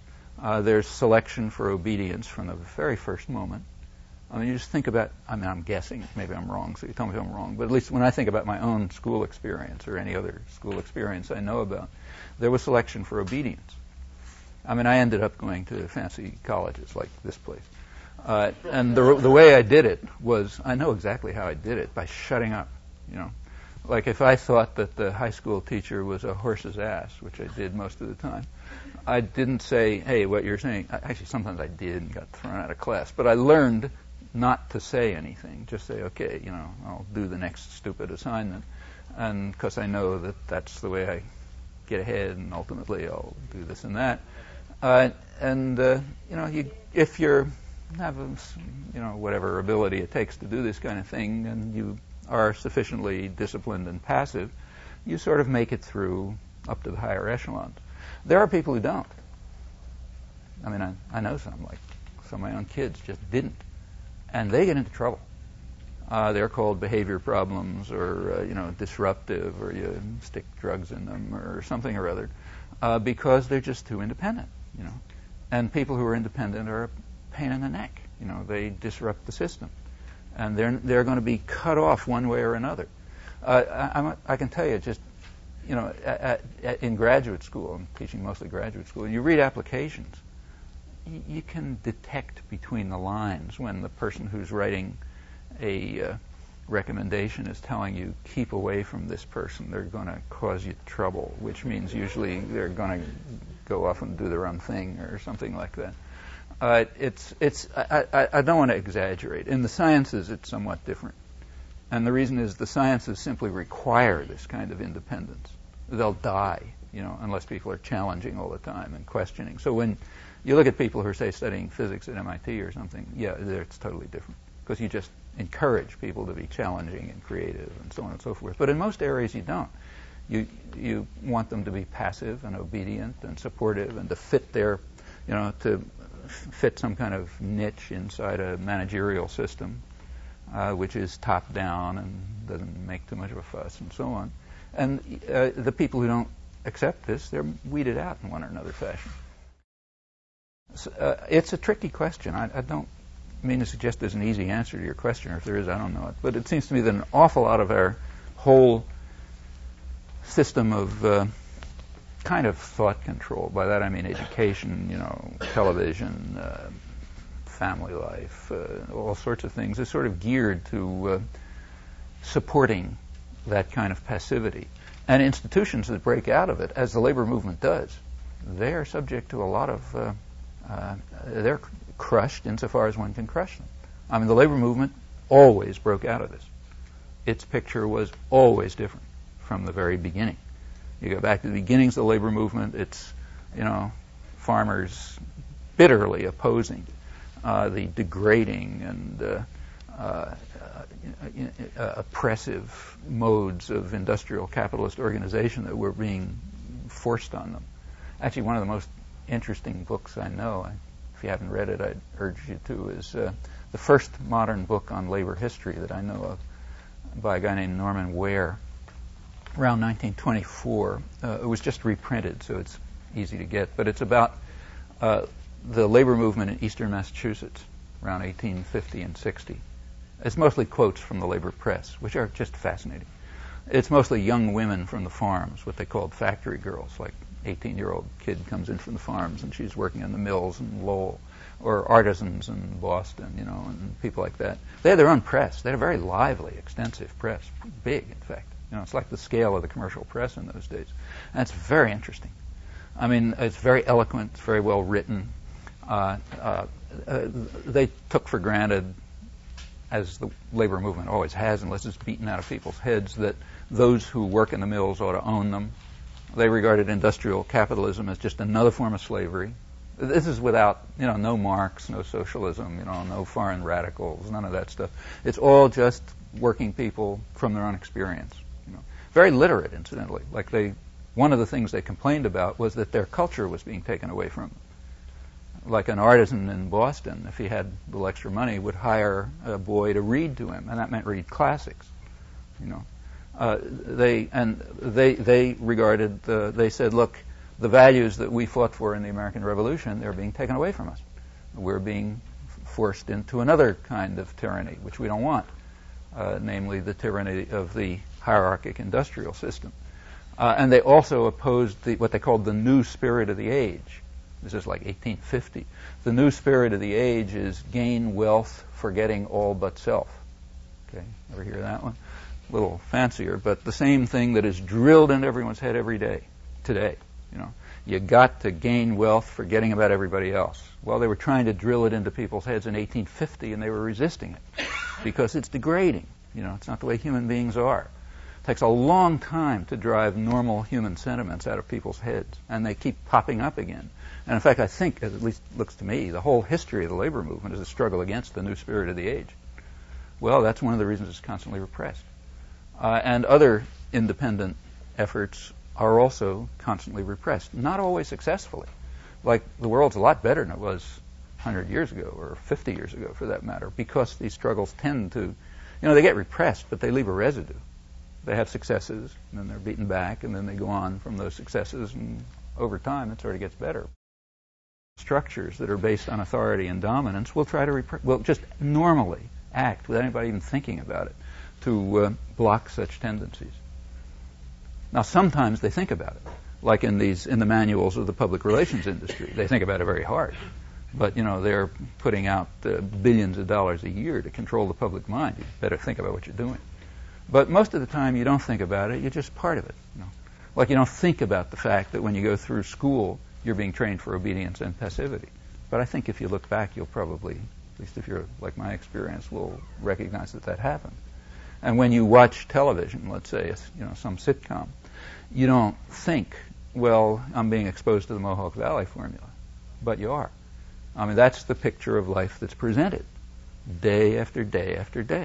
Uh, there's selection for obedience from the very first moment. I mean, you just think about, I mean, I'm guessing, maybe I'm wrong, so you tell me if I'm wrong, but at least when I think about my own school experience or any other school experience I know about, there was selection for obedience. I mean, I ended up going to fancy colleges like this place. Uh, and the, the way I did it was, I know exactly how I did it, by shutting up, you know. Like if I thought that the high school teacher was a horse's ass, which I did most of the time, I didn't say, hey, what you're saying. Actually, sometimes I did and got thrown out of class. But I learned not to say anything. Just say, okay, you know, I'll do the next stupid assignment. And because I know that that's the way I get ahead, and ultimately I'll do this and that. Uh, and, uh, you know, you, if you're have, a, you know, whatever ability it takes to do this kind of thing, and you are sufficiently disciplined and passive, you sort of make it through up to the higher echelons. There are people who don't. I mean, I, I know some, like some of my own kids just didn't. And they get into trouble. Uh, they're called behavior problems or, uh, you know, disruptive, or you stick drugs in them or something or other, uh, because they're just too independent, you know. And people who are independent are a pain in the neck. You know, they disrupt the system. And they're, they're going to be cut off one way or another. Uh, I, I'm, I can tell you just, you know, at, at, in graduate school, I'm teaching mostly graduate school, and you read applications, y- you can detect between the lines when the person who's writing a uh, recommendation is telling you, keep away from this person, they're going to cause you trouble, which means usually they're going to go off and do their own thing or something like that. Uh, it's, it's, I, I, I don't want to exaggerate. In the sciences, it's somewhat different. And the reason is the sciences simply require this kind of independence. They'll die, you know, unless people are challenging all the time and questioning. So when you look at people who are, say, studying physics at M I T or something, yeah, it's totally different. Because you just encourage people to be challenging and creative and so on and so forth. But in most areas, you don't. You, you want them to be passive and obedient and supportive and to fit their, you know, to fit some kind of niche inside a managerial system, uh, which is top down and doesn't make too much of a fuss and so on. And uh, the people who don't accept this, they're weeded out in one or another fashion. So, uh, it's a tricky question. I, I don't mean to suggest there's an easy answer to your question, or if there is, I don't know it. But it seems to me that an awful lot of our whole system of uh, kind of thought control, by that I mean education, you know, television, uh, family life, uh, all sorts of things, is sort of geared to uh, supporting that kind of passivity. And institutions that break out of it, as the labor movement does, they are subject to a lot of, uh, uh, they're crushed insofar as one can crush them. I mean, the labor movement always broke out of this. Its picture was always different from the very beginning. You go back to the beginnings of the labor movement, it's, you know, farmers bitterly opposing uh, the degrading and uh, uh, uh, oppressive modes of industrial capitalist organization that were being forced on them. Actually, one of the most interesting books I know, if you haven't read it, I'd urge you to, is uh, the first modern book on labor history that I know of by a guy named Norman Ware, around nineteen twenty-four. Uh, it was just reprinted, so it's easy to get, but it's about uh, the labor movement in eastern Massachusetts around eighteen fifty and sixty. It's mostly quotes from the labor press, which are just fascinating. It's mostly young women from the farms, what they called factory girls, like eighteen-year-old kid comes in from the farms and she's working in the mills in Lowell, or artisans in Boston, you know, and people like that. They had their own press. They had a very lively, extensive press, big, in fact. You know, it's like the scale of the commercial press in those days. And it's very interesting. I mean, it's very eloquent, it's very well written. Uh, uh, uh, they took for granted, as the labor movement always has, unless it's beaten out of people's heads, that those who work in the mills ought to own them. They regarded industrial capitalism as just another form of slavery. This is without, you know, no Marx, no socialism, you know, no foreign radicals, none of that stuff. It's all just working people from their own experience. You know, very literate, incidentally. Like they, one of the things they complained about was that their culture was being taken away from them. Like an artisan in Boston, if he had a little extra money, would hire a boy to read to him, and that meant read classics. You know, uh, they and they they regarded. Uh, they said, look, the values that we fought for in the American Revolution, they're being taken away from us. We're being forced into another kind of tyranny, which we don't want, uh, namely the tyranny of the hierarchic industrial system. Uh, and they also opposed the, what they called the new spirit of the age. This is like eighteen fifty. The new spirit of the age is gain wealth, forgetting all but self. Okay, ever hear that one? A little fancier, but the same thing that is drilled into everyone's head every day today. You know, you got to gain wealth, forgetting about everybody else. Well, they were trying to drill it into people's heads in eighteen fifty, and they were resisting it because it's degrading. You know, it's not the way human beings are. It takes a long time to drive normal human sentiments out of people's heads, and they keep popping up again. And in fact, I think, as at least looks to me, the whole history of the labor movement is a struggle against the new spirit of the age. Well, that's one of the reasons it's constantly repressed. Uh, and other independent efforts are also constantly repressed, not always successfully. Like, the world's a lot better than it was one hundred years ago, or fifty years ago for that matter, because these struggles tend to, you know, they get repressed, but they leave a residue. They have successes, and then they're beaten back, and then they go on from those successes, and over time it sort of gets better. Structures that are based on authority and dominance will try to rep- will just normally act without anybody even thinking about it to uh, block such tendencies. Now, sometimes they think about it, like in these in the manuals of the public relations industry. They think about it very hard, but you know they're putting out uh, billions of dollars a year to control the public mind. You better think about what you're doing. But most of the time, you don't think about it. You're just part of it. You know? Like you don't think about the fact that when you go through school, you're being trained for obedience and passivity. But I think if you look back, you'll probably, at least if you're like my experience, will recognize that that happened. And when you watch television, let's say, you know, some sitcom, you don't think, well, I'm being exposed to the Mohawk Valley formula. But you are. I mean, that's the picture of life that's presented day after day after day.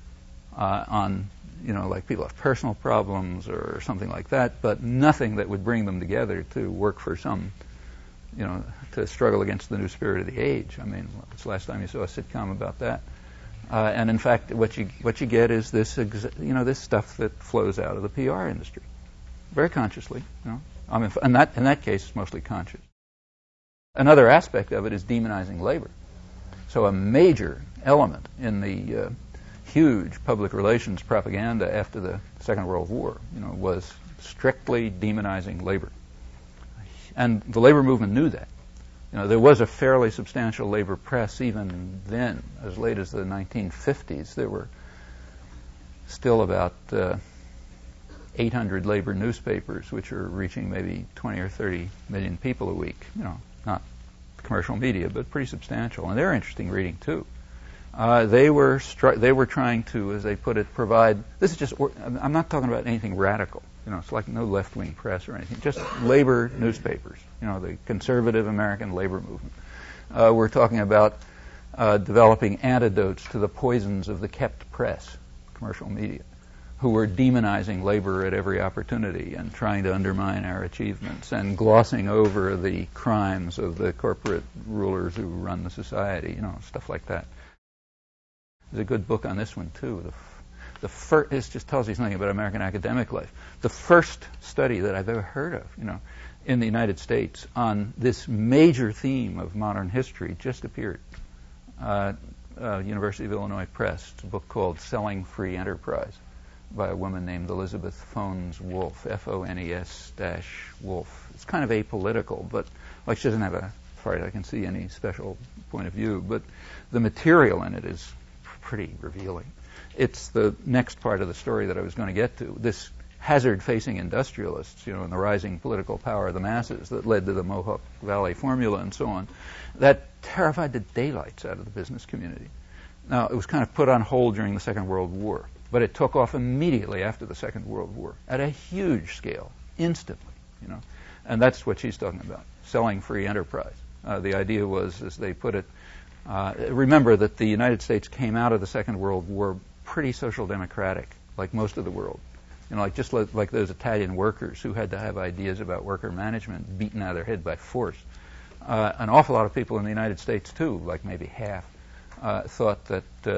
Uh, on, you know, like people have personal problems or something like that, but nothing that would bring them together to work for some, you know, to struggle against the new spirit of the age. I mean, what's the last time you saw a sitcom about that? Uh, and in fact, what you what you get is this, exa- you know, this stuff that flows out of the P R industry, very consciously. You know, I mean, in that in that case, it's mostly conscious. Another aspect of it is demonizing labor. So a major element in the uh, huge public relations propaganda after the Second World War, you know, was strictly demonizing labor. And the labor movement knew that. You know, there was a fairly substantial labor press even then, as late as the nineteen fifties. There were still about uh, eight hundred labor newspapers, which are reaching maybe twenty or thirty million people a week. You know, not commercial media, but pretty substantial. And they're interesting reading, too. Uh, they were stri- they were trying to, as they put it, provide. This is just. I'm not talking about anything radical. You know, it's like no left-wing press or anything. Just labor newspapers. You know, the conservative American labor movement. Uh, we're talking about uh, developing antidotes to the poisons of the kept press, commercial media, who were demonizing labor at every opportunity and trying to undermine our achievements and glossing over the crimes of the corporate rulers who run the society. You know, stuff like that. There's a good book on this one, too. The, f- the fir- this just tells you something about American academic life. The first study that I've ever heard of, you know, in the United States on this major theme of modern history just appeared. Uh, uh, University of Illinois Press. It's a book called Selling Free Enterprise by a woman named Elizabeth Fones Wolf, F O N E S dash Wolf. It's kind of apolitical, but like she doesn't have, a, as far as I can see, any special point of view. But the material in it is pretty revealing. It's the next part of the story that I was going to get to. This hazard-facing industrialists, you know, and the rising political power of the masses that led to the Mohawk Valley formula and so on, that terrified the daylights out of the business community. Now, it was kind of put on hold during the Second World War, but it took off immediately after the Second World War at a huge scale, instantly, you know. And that's what she's talking about, selling free enterprise. Uh, the idea was, as they put it, Uh, remember that the United States came out of the Second World War pretty social democratic, like most of the world. You know, like just like, like those Italian workers who had to have ideas about worker management beaten out of their head by force. Uh, an awful lot of people in the United States, too, like maybe half, uh, thought that uh,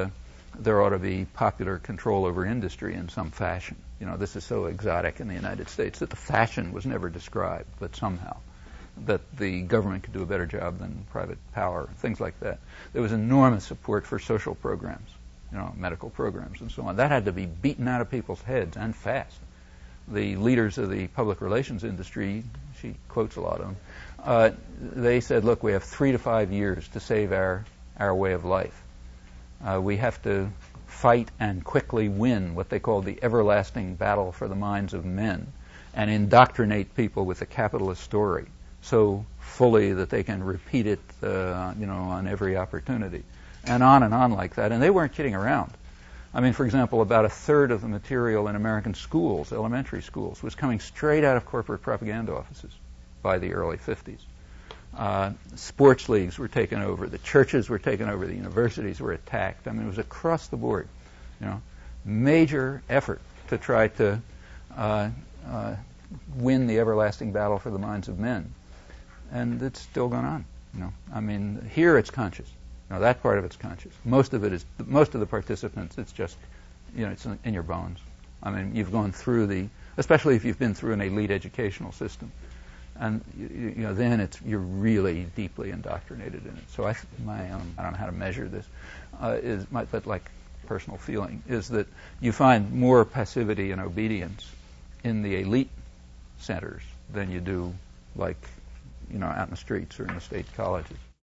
there ought to be popular control over industry in some fashion. You know, this is so exotic in the United States that the fashion was never described, but somehow that the government could do a better job than private power, things like that. There was enormous support for social programs, you know, medical programs and so on. That had to be beaten out of people's heads, and fast. The leaders of the public relations industry, she quotes a lot of them, uh, they said, look, we have three to five years to save our, our way of life. Uh, we have to fight and quickly win what they called the everlasting battle for the minds of men, and indoctrinate people with the capitalist story so fully that they can repeat it, uh, you know, on every opportunity, and on and on like that. And they weren't kidding around. I mean, for example, about a third of the material in American schools, elementary schools, was coming straight out of corporate propaganda offices by the early fifties. Uh, sports leagues were taken over. The churches were taken over. The universities were attacked. I mean, it was across the board. You know, major effort to try to uh, uh, win the everlasting battle for the minds of men, and it's still going on. You know, I mean, here it's conscious. You know, that part of it's conscious. Most of it is. Most of the participants, it's just, you know, it's in your bones. I mean, you've gone through the, especially if you've been through an elite educational system. And you, you know, then it's you're really deeply indoctrinated in it. So I, my own, I don't know how to measure this, uh, is my, but like personal feeling is that you find more passivity and obedience in the elite centers than you do, like, you know, out in the streets or in the state colleges.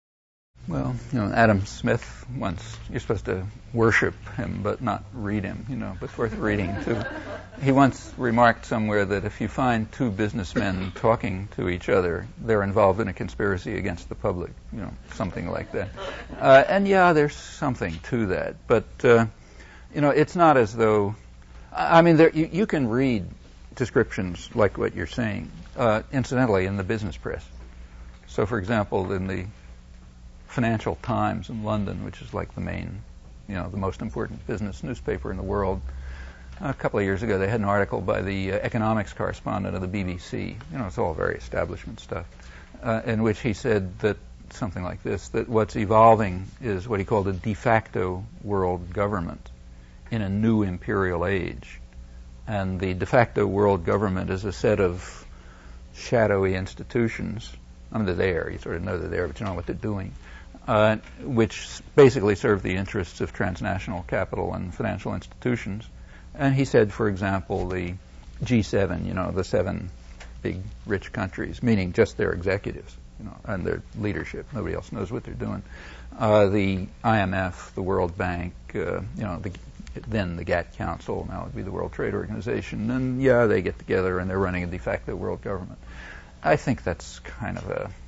Well, you know, Adam Smith once, you're supposed to worship him but not read him, you know, but it's worth reading too. He once remarked somewhere that if you find two businessmen talking to each other, they're involved in a conspiracy against the public, you know, something like that. Uh, and yeah, there's something to that, but, uh, you know, it's not as though, I mean, there, you, you can read descriptions like what you're saying, uh, incidentally, in the business press. So, for example, in the Financial Times in London, which is like the main, you know, the most important business newspaper in the world. A couple of years ago, they had an article by the uh, economics correspondent of the B B C. You know, it's all very establishment stuff, uh, in which he said that something like this, that what's evolving is what he called a de facto world government in a new imperial age. And the de facto world government is a set of shadowy institutions. I mean, they're there. You sort of know they're there, but you don't know what they're doing. Uh, which basically serve the interests of transnational capital and financial institutions. And he said, for example, the G seven, you know, the seven big rich countries, meaning just their executives, you know, and their leadership. Nobody else knows what they're doing. Uh, the I M F, the World Bank, uh, you know, the, then the G A T T Council, now it would be the World Trade Organization, and yeah, they get together and they're running a de facto world government. I think that's kind of a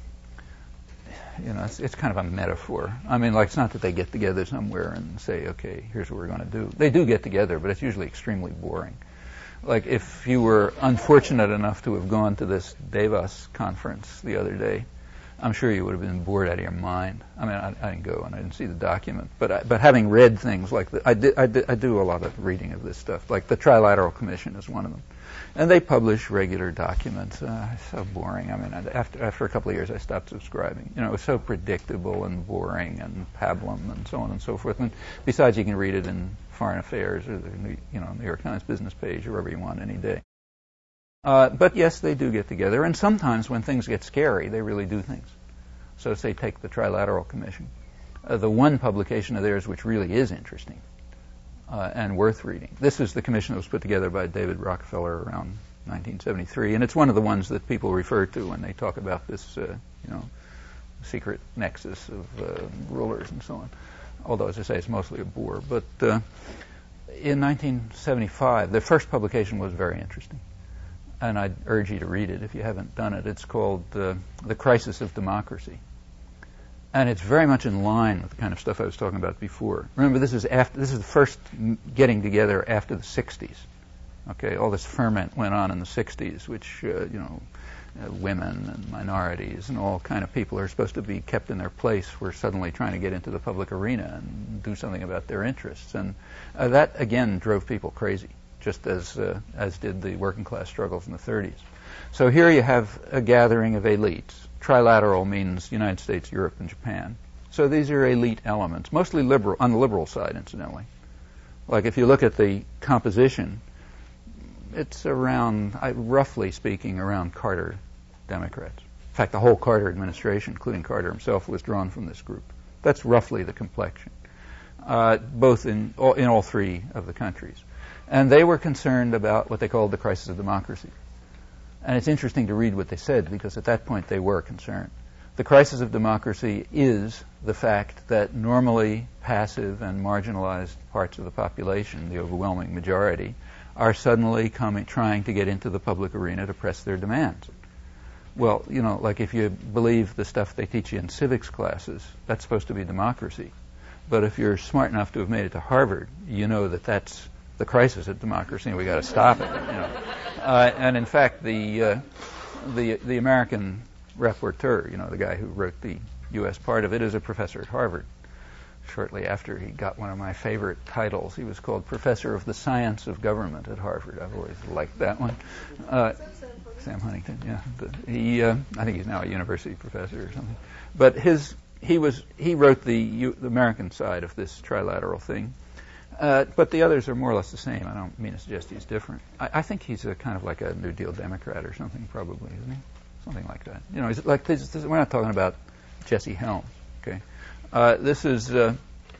You know, it's, it's kind of a metaphor. I mean, like, it's not that they get together somewhere and say, okay, here's what we're going to do. They do get together, but it's usually extremely boring. Like, if you were unfortunate enough to have gone to this Davos conference the other day, I'm sure you would have been bored out of your mind. I mean, I, I didn't go and I didn't see the document, but I, but having read things like the, I, did, I, did, I do a lot of reading of this stuff. Like the Trilateral Commission is one of them. And they publish regular documents. Uh, it's so boring. I mean, after after a couple of years, I stopped subscribing. You know, it was so predictable and boring and pablum and so on and so forth. And besides, you can read it in Foreign Affairs or the you know New York Times business page or wherever you want any day. Uh, but yes, they do get together. And sometimes when things get scary, they really do things. So say take the Trilateral Commission. Uh, the one publication of theirs which really is interesting Uh, and worth reading. This is the commission that was put together by David Rockefeller around nineteen seventy-three, and it's one of the ones that people refer to when they talk about this, uh, you know, secret nexus of uh, rulers and so on. Although, as I say, it's mostly a bore. But uh, in nineteen seventy-five, the first publication was very interesting, and I'd urge you to read it if you haven't done it. It's called uh, The Crisis of Democracy. And it's very much in line with the kind of stuff I was talking about before. Remember, this is after this is the first getting together after the sixties. Okay, all this ferment went on in the sixties, which uh, you know, uh, women and minorities and all kind of people are supposed to be kept in their place were suddenly trying to get into the public arena and do something about their interests, and uh, that again drove people crazy, just as uh, as did the working class struggles in the thirties. So here you have a gathering of elites. Trilateral means United States, Europe, and Japan. So these are elite elements, mostly liberal, on the liberal side, incidentally. Like if you look at the composition, it's around, I, roughly speaking, around Carter Democrats. In fact, the whole Carter administration, including Carter himself, was drawn from this group. That's roughly the complexion, uh, both in all, in all three of the countries. And they were concerned about what they called the crisis of democracy. And it's interesting to read what they said, because at that point they were concerned. The crisis of democracy is the fact that normally passive and marginalized parts of the population, the overwhelming majority, are suddenly coming, trying to get into the public arena to press their demands. Well, you know, like if you believe the stuff they teach you in civics classes, that's supposed to be democracy. But if you're smart enough to have made it to Harvard, you know that that's the crisis of democracy, and we got to stop it. You know, uh, and in fact, the uh, the the American rapporteur, you know, the guy who wrote the U S part of it, is a professor at Harvard. Shortly after he got one of my favorite titles, he was called Professor of the Science of Government at Harvard. I've always liked that one. Uh, Sam Huntington, yeah. The, he, uh, I think he's now a university professor or something. But his, he was, he wrote the, U, the American side of this trilateral thing. Uh, but the others are more or less the same. I don't mean to suggest he's different. I, I think he's a kind of like a New Deal Democrat or something, probably, isn't he? Something like that. You know, he's like this, this, we're not talking about Jesse Helms, okay? Uh, this is uh,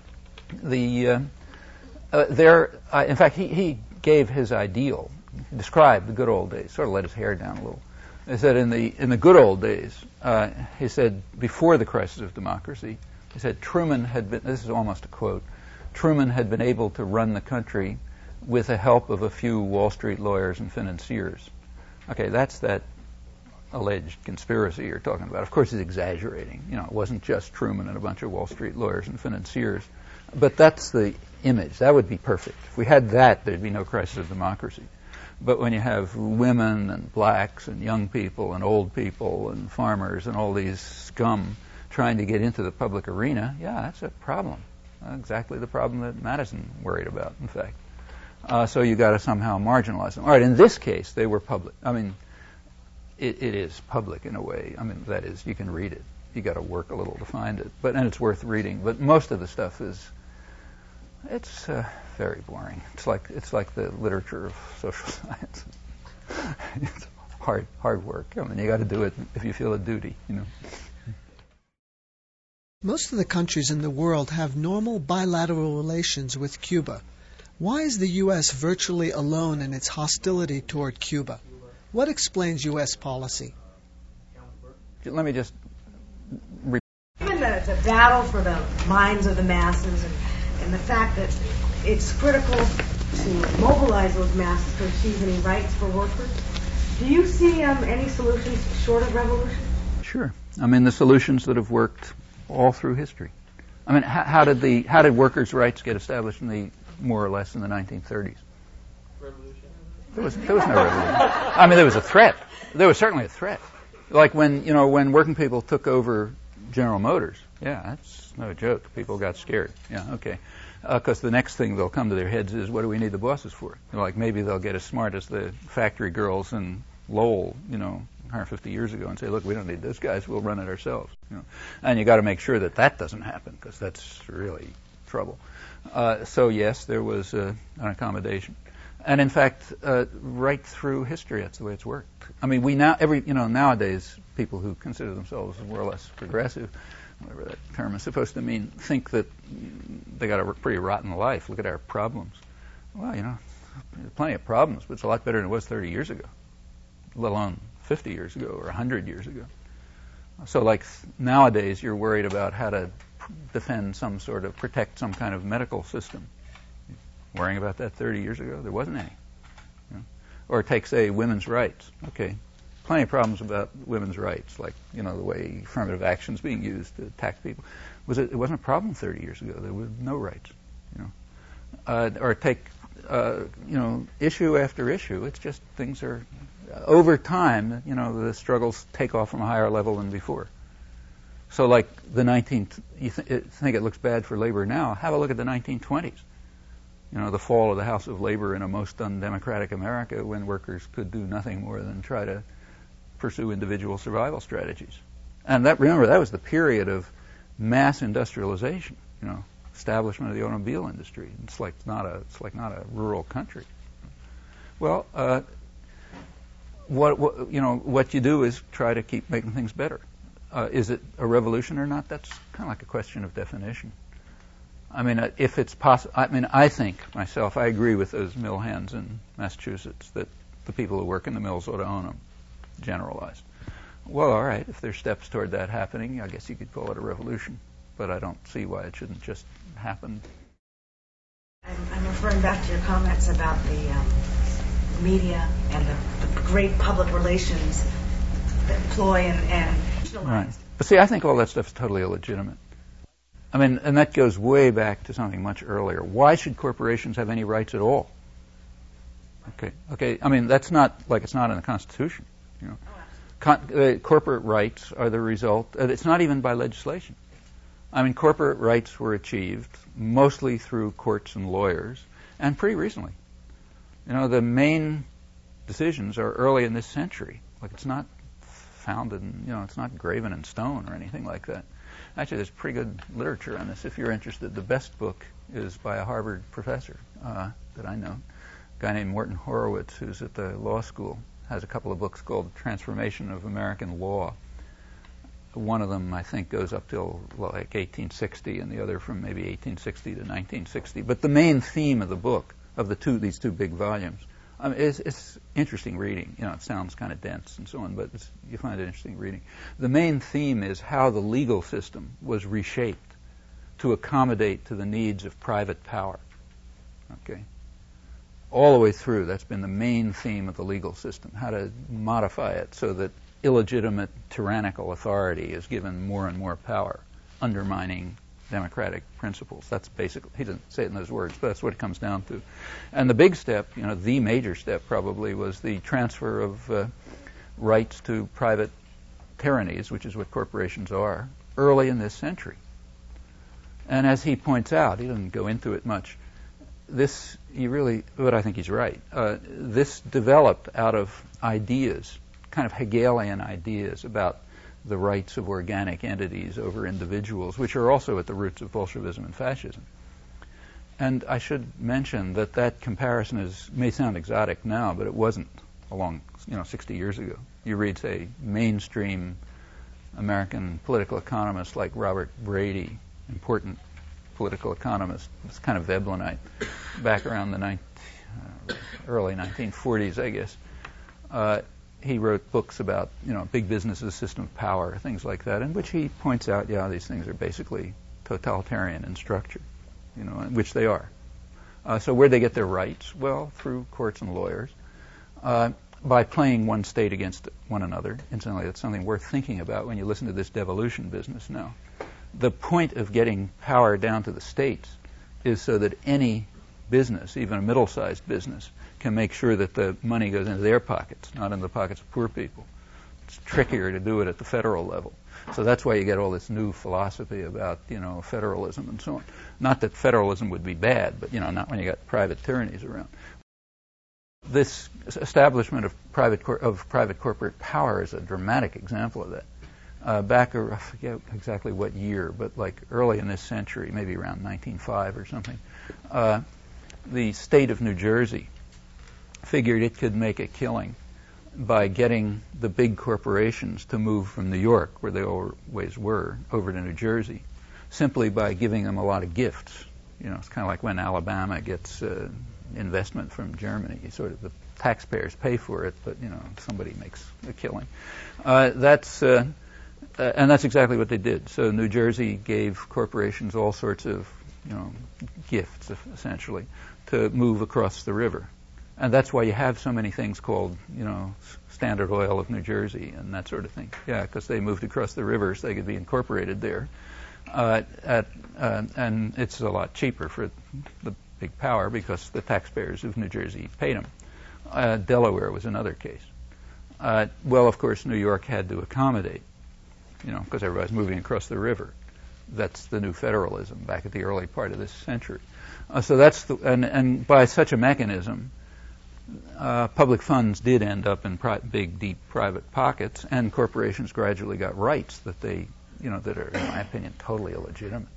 the uh, uh, there. Uh, in fact, he, he gave his ideal, described the good old days. Sort of let his hair down a little. He said in the in the good old days, uh, he said before the crisis of democracy, he said Truman had been. This is almost a quote. Truman had been able to run the country with the help of a few Wall Street lawyers and financiers. Okay, that's that alleged conspiracy you're talking about. Of course, he's exaggerating. You know, it wasn't just Truman and a bunch of Wall Street lawyers and financiers. But that's the image. That would be perfect. If we had that, there'd be no crisis of democracy. But when you have women and blacks and young people and old people and farmers and all these scum trying to get into the public arena, yeah, that's a problem. Exactly the problem that Madison worried about, in fact. Uh, so you got to somehow marginalize them. All right, in this case, they were public. I mean, It, it is public in a way. I mean, that is, you can read it. You got to work a little to find it, but and it's worth reading. But most of the stuff is, it's uh, very boring. It's like it's like the literature of social science. It's hard hard work. I mean, you got to do it if you feel a duty, you know. Most of the countries in the world have normal bilateral relations with Cuba. Why is the U S virtually alone in its hostility toward Cuba? What explains U S policy? Let me just... Re- Given that it's a battle for the minds of the masses and, and the fact that it's critical to mobilize those masses to achieve any rights for workers, do you see um, any solutions short of revolution? Sure. I mean, the solutions that have worked all through history. I mean, how, how did the how did workers' rights get established in the more or less in the nineteen thirties? Revolution. There was there was no revolution. I mean, there was a threat. There was certainly a threat. Like when you know when working people took over General Motors. Yeah, that's no joke. People got scared. Yeah, okay. Because uh, the next thing they'll come to their heads is, what do we need the bosses for? You know, like maybe they'll get as smart as the factory girls in Lowell, you know, one hundred fifty years ago, and say, look, we don't need those guys. We'll run it ourselves. You know, and you got to make sure that that doesn't happen, because that's really trouble. Uh, so yes, there was uh, an accommodation. And in fact, uh, right through history, that's the way it's worked. I mean, we now, every, you know, nowadays, people who consider themselves more or less progressive, whatever that term is supposed to mean, think that they got a pretty rotten life. Look at our problems. Well, you know, there's plenty of problems, but it's a lot better than it was thirty years ago, let alone fifty years ago or one hundred years ago. So, like, nowadays, you're worried about how to defend some sort of, protect some kind of medical system. Worrying about that thirty years ago, there wasn't any. You know? Or take, say, women's rights. Okay, plenty of problems about women's rights, like, you know, the way affirmative action is being used to attack people. Was it? It wasn't a problem thirty years ago. There was no rights. You know, uh, or take, uh, you know, issue after issue. It's just things are uh, over time. You know, the struggles take off from a higher level than before. So, like the nineteenth, you th- think it looks bad for labor now. Have a look at the nineteen twenties. You know, the fall of the House of Labor in a most undemocratic America, when workers could do nothing more than try to pursue individual survival strategies. And that, remember, that was the period of mass industrialization. You know, establishment of the automobile industry. It's like not a it's like not a rural country. Well, uh, what, what you know what you do is try to keep making things better. Uh, is it a revolution or not? That's kind of like a question of definition. I mean, uh, if it's possible, I mean, I think myself, I agree with those mill hands in Massachusetts that the people who work in the mills ought to own them, generalized. Well, all right, if there's steps toward that happening, I guess you could call it a revolution, but I don't see why it shouldn't just happen. I'm, I'm referring back to your comments about the um, media and the, the great public relations that employ and, and right. But see, I think all that stuff is totally illegitimate. I mean, and that goes way back to something much earlier. Why should corporations have any rights at all? Okay, okay. I mean, that's not like it's not in the Constitution. You know, Con- uh, corporate rights are the result. Uh, it's not even by legislation. I mean, corporate rights were achieved mostly through courts and lawyers, and pretty recently. You know, the main decisions are early in this century. Like, it's not founded, in, you know, it's not graven in stone or anything like that. Actually, there's pretty good literature on this if you're interested. The best book is by a Harvard professor uh, that I know, a guy named Morton Horowitz, who's at the law school, has a couple of books called Transformation of American Law. One of them, I think, goes up till like eighteen sixty, and the other from maybe eighteen sixty to nineteen sixty. But the main theme of the book, of the two, these two big volumes, I mean, it's, it's interesting reading. You know, it sounds kind of dense and so on, but it's, you find it interesting reading. The main theme is how the legal system was reshaped to accommodate to the needs of private power. Okay, all the way through, that's been the main theme of the legal system: how to modify it so that illegitimate tyrannical authority is given more and more power, undermining democratic principles. That's basically, he doesn't say it in those words, but that's what it comes down to. And the big step, you know, the major step probably was the transfer of uh, rights to private tyrannies, which is what corporations are, early in this century. And as he points out, he doesn't go into it much, this, he really, but I think he's right, uh, this developed out of ideas, kind of Hegelian ideas about the rights of organic entities over individuals, which are also at the roots of Bolshevism and fascism. And I should mention that that comparison is may sound exotic now, but it wasn't along, you know, sixty years ago. You read, say, mainstream American political economists like Robert Brady, important political economist, it's kind of Veblenite, back around the ninth, uh, early nineteen forties, I guess. Uh, He wrote books about, you know, big business's system of power, things like that, in which he points out, yeah, these things are basically totalitarian in structure, you know, which they are. Uh, so where'd they get their rights? Well, through courts and lawyers, uh, by playing one state against one another. Incidentally, that's something worth thinking about when you listen to this devolution business now. The point of getting power down to the states is so that any business, even a middle-sized business, can make sure that the money goes into their pockets, not in the pockets of poor people. It's trickier to do it at the federal level. So that's why you get all this new philosophy about, you know, federalism and so on. Not that federalism would be bad, but, you know, not when you got private tyrannies around. This establishment of private cor- of private corporate power is a dramatic example of that. Uh, back, I forget exactly what year, but like early in this century, maybe around nineteen oh five or something, uh, the state of New Jersey figured it could make a killing by getting the big corporations to move from New York, where they always were, over to New Jersey, simply by giving them a lot of gifts. You know, it's kind of like when Alabama gets uh, investment from Germany. You sort of, the taxpayers pay for it, but, you know, somebody makes a killing. Uh, that's uh, uh, and that's exactly what they did. So New Jersey gave corporations all sorts of, you know, gifts, essentially, to move across the river. And that's why you have so many things called, you know, Standard Oil of New Jersey and that sort of thing. Yeah, because they moved across the river so they could be incorporated there. Uh, at, uh, and it's a lot cheaper for the big power because the taxpayers of New Jersey paid them. Uh, Delaware was another case. Uh, well, of course, New York had to accommodate, you know, because everybody's moving across the river. That's the new federalism back at the early part of this century. Uh, so that's the, and, and by such a mechanism, Uh, public funds did end up in pri- big, deep private pockets, and corporations gradually got rights that they, you know, that are, in my opinion, totally illegitimate.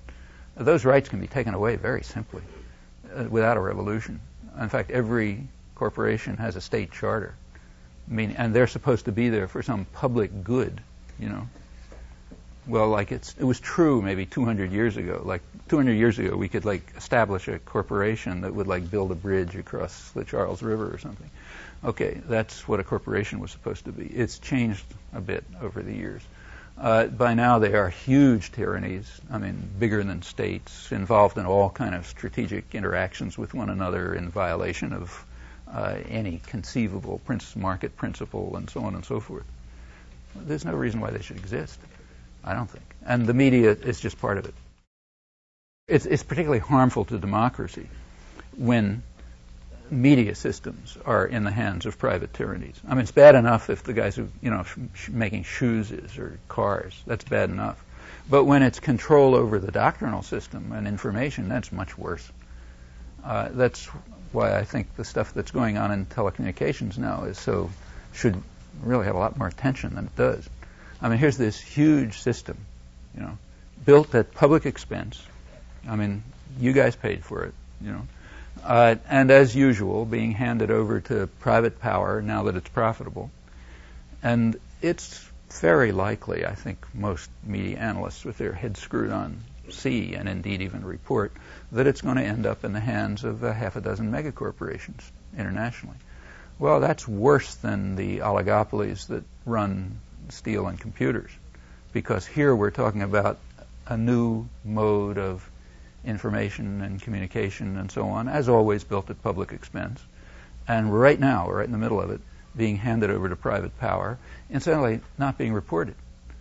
Those rights can be taken away very simply uh, without a revolution. In fact, every corporation has a state charter. I mean, and they're supposed to be there for some public good, you know. Well, like it's, it was true maybe two hundred years ago. Like two hundred years ago, we could like establish a corporation that would like build a bridge across the Charles River or something. Okay, that's what a corporation was supposed to be. It's changed a bit over the years. Uh, by now, they are huge tyrannies. I mean, bigger than states, involved in all kind of strategic interactions with one another in violation of uh, any conceivable prince- market principle and so on and so forth. There's no reason why they should exist, I don't think. And the media is just part of it. It's, it's particularly harmful to democracy when media systems are in the hands of private tyrannies. I mean, it's bad enough if the guys who, you know, sh- sh- making shoes is or cars. That's bad enough. But when it's control over the doctrinal system and information, that's much worse. Uh, that's why I think the stuff that's going on in telecommunications now is so, should really have a lot more attention than it does. I mean, here's this huge system, you know, built at public expense. I mean, you guys paid for it, you know. Uh, and as usual, being handed over to private power now that it's profitable. And it's very likely, I think most media analysts with their heads screwed on see, and indeed even report, that it's going to end up in the hands of a half a dozen megacorporations internationally. Well, that's worse than the oligopolies that run steel and computers, because here we're talking about a new mode of information and communication and so on, as always built at public expense. And right now, we're right in the middle of it, being handed over to private power, incidentally not being reported.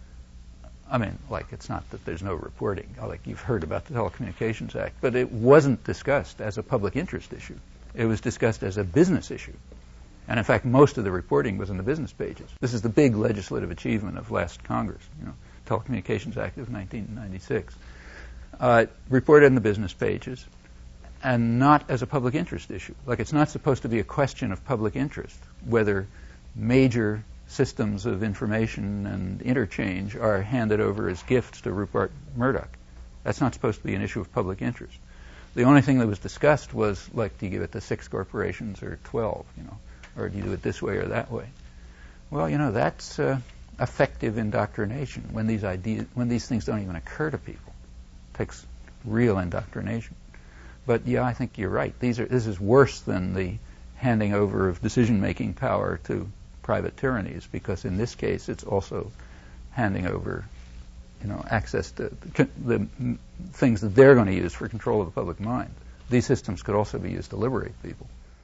I mean, like, it's not that there's no reporting, like you've heard about the Telecommunications Act, but it wasn't discussed as a public interest issue. It was discussed as a business issue. And in fact, most of the reporting was in the business pages. This is the big legislative achievement of last Congress, you know, Telecommunications Act of nineteen ninety-six. Uh, reported in the business pages, and not as a public interest issue. Like, it's not supposed to be a question of public interest, whether major systems of information and interchange are handed over as gifts to Rupert Murdoch. That's not supposed to be an issue of public interest. The only thing that was discussed was, like, do you give it to six corporations or twelve, you know, or do you do it this way or that way? Well, you know, that's uh, effective indoctrination when these ideas, when these things don't even occur to people. Takes real indoctrination. But yeah, I think you're right. These are this is worse than the handing over of decision-making power to private tyrannies, because in this case it's also handing over, you know, access to the, the things that they're going to use for control of the public mind. These systems could also be used to liberate people.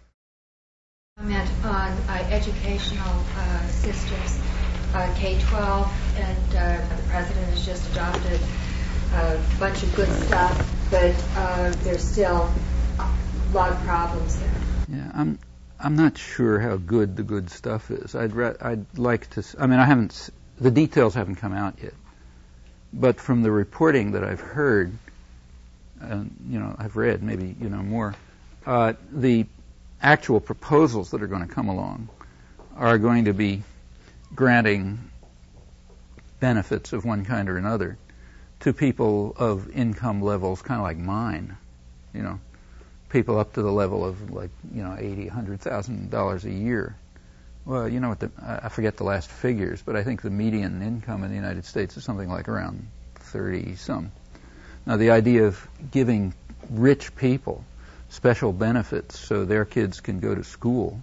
Comment on uh, educational uh, systems, uh, K twelve, and uh, the president has just adopted a bunch of good stuff, but uh, there's still a lot of problems there. Yeah, I'm I'm not sure how good the good stuff is. I'd re- I'd like to. I mean, I haven't. The details haven't come out yet, but from the reporting that I've heard, and you know, I've read, maybe you know more, uh, the actual proposals that are going to come along are going to be granting benefits of one kind or another to people of income levels kind of like mine, you know, people up to the level of like, you know, eighty, a hundred thousand dollars a year. Well, you know what? The, I forget the last figures, but I think the median income in the United States is something like around thirty some. Now, the idea of giving rich people special benefits so their kids can go to school.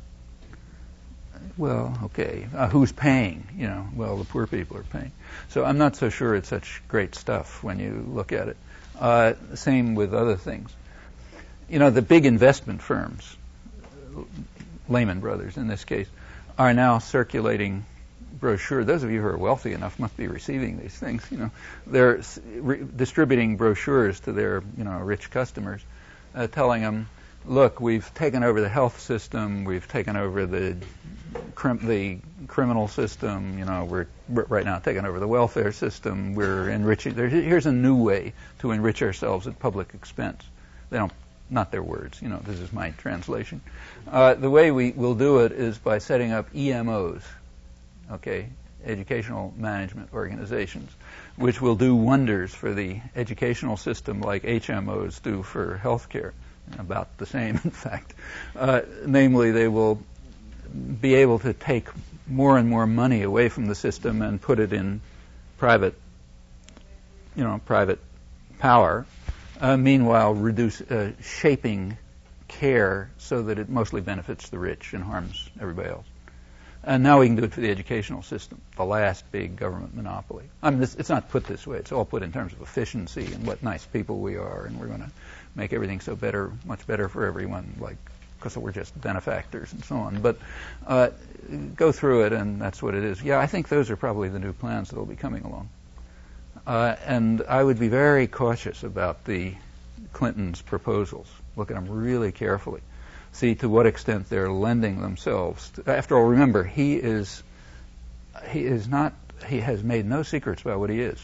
Well, okay, uh, who's paying? You know, well, the poor people are paying. So I'm not so sure it's such great stuff when you look at it. Uh, same with other things. You know, the big investment firms, Lehman Brothers in this case, are now circulating brochures. Those of you who are wealthy enough must be receiving these things. You know, they're re- distributing brochures to their, you know, rich customers, uh, telling them, look, we've taken over the health system, we've taken over the crim- the criminal system, you know, we're, we're right now taking over the welfare system, we're enriching, there, here's a new way to enrich ourselves at public expense. They don't, not their words, you know, this is my translation. Uh, the way we will do it is by setting up E M Os, okay, educational management organizations, which will do wonders for the educational system like H M Os do for healthcare, about the same, in fact. Uh, namely, they will be able to take more and more money away from the system and put it in private, you know, private power, uh, meanwhile reduce, uh, shaping care so that it mostly benefits the rich and harms everybody else. And now we can do it for the educational system, the last big government monopoly. I mean, this, it's not put this way. It's all put in terms of efficiency and what nice people we are, and we're going to make everything so better, much better for everyone, like, because we're just benefactors and so on. But uh, go through it, and that's what it is. Yeah, I think those are probably the new plans that will be coming along. Uh, and I would be very cautious about the Clintons' proposals. Look at them really carefully. See to what extent they're lending themselves. To, after all, remember, he is he is not he has made no secrets about what he is.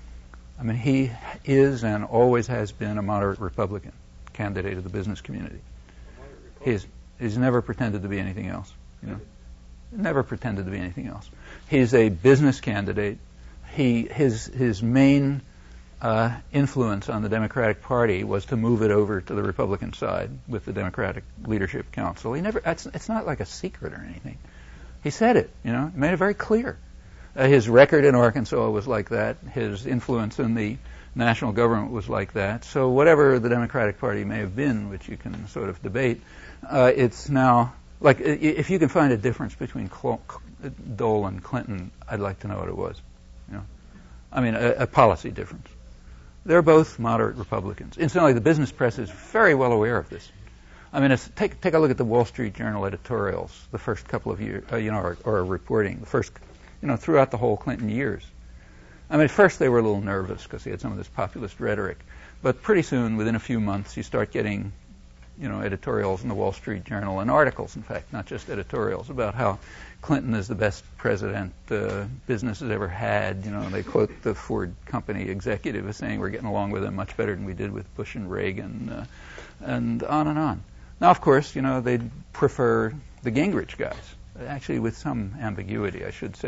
I mean, he is and always has been a moderate Republican candidate of the business community. He's he's never pretended to be anything else. You know, never pretended to be anything else. He's a business candidate. He his his main Uh, influence on the Democratic Party was to move it over to the Republican side with the Democratic Leadership Council. He never, it's, it's not like a secret or anything. He said it, you know, he made it very clear. Uh, his record in Arkansas was like that. His influence in the national government was like that. So whatever the Democratic Party may have been, which you can sort of debate, uh, it's now, like, if you can find a difference between Cl- Dole and Clinton, I'd like to know what it was. You know, I mean, a, a policy difference. They're both moderate Republicans. Incidentally, the business press is very well aware of this. I mean, it's, take take a look at the Wall Street Journal editorials the first couple of years, uh, you know, or, or reporting the first, you know, throughout the whole Clinton years. I mean, at first they were a little nervous because he had some of this populist rhetoric, but pretty soon, within a few months, you start getting, you know, editorials in the Wall Street Journal and articles, in fact, not just editorials, about how Clinton is the best president uh, business has ever had. You know, they quote the Ford company executive as saying we're getting along with him much better than we did with Bush and Reagan, uh, and on and on. Now, of course, you know, they'd prefer the Gingrich guys, actually with some ambiguity, I should say.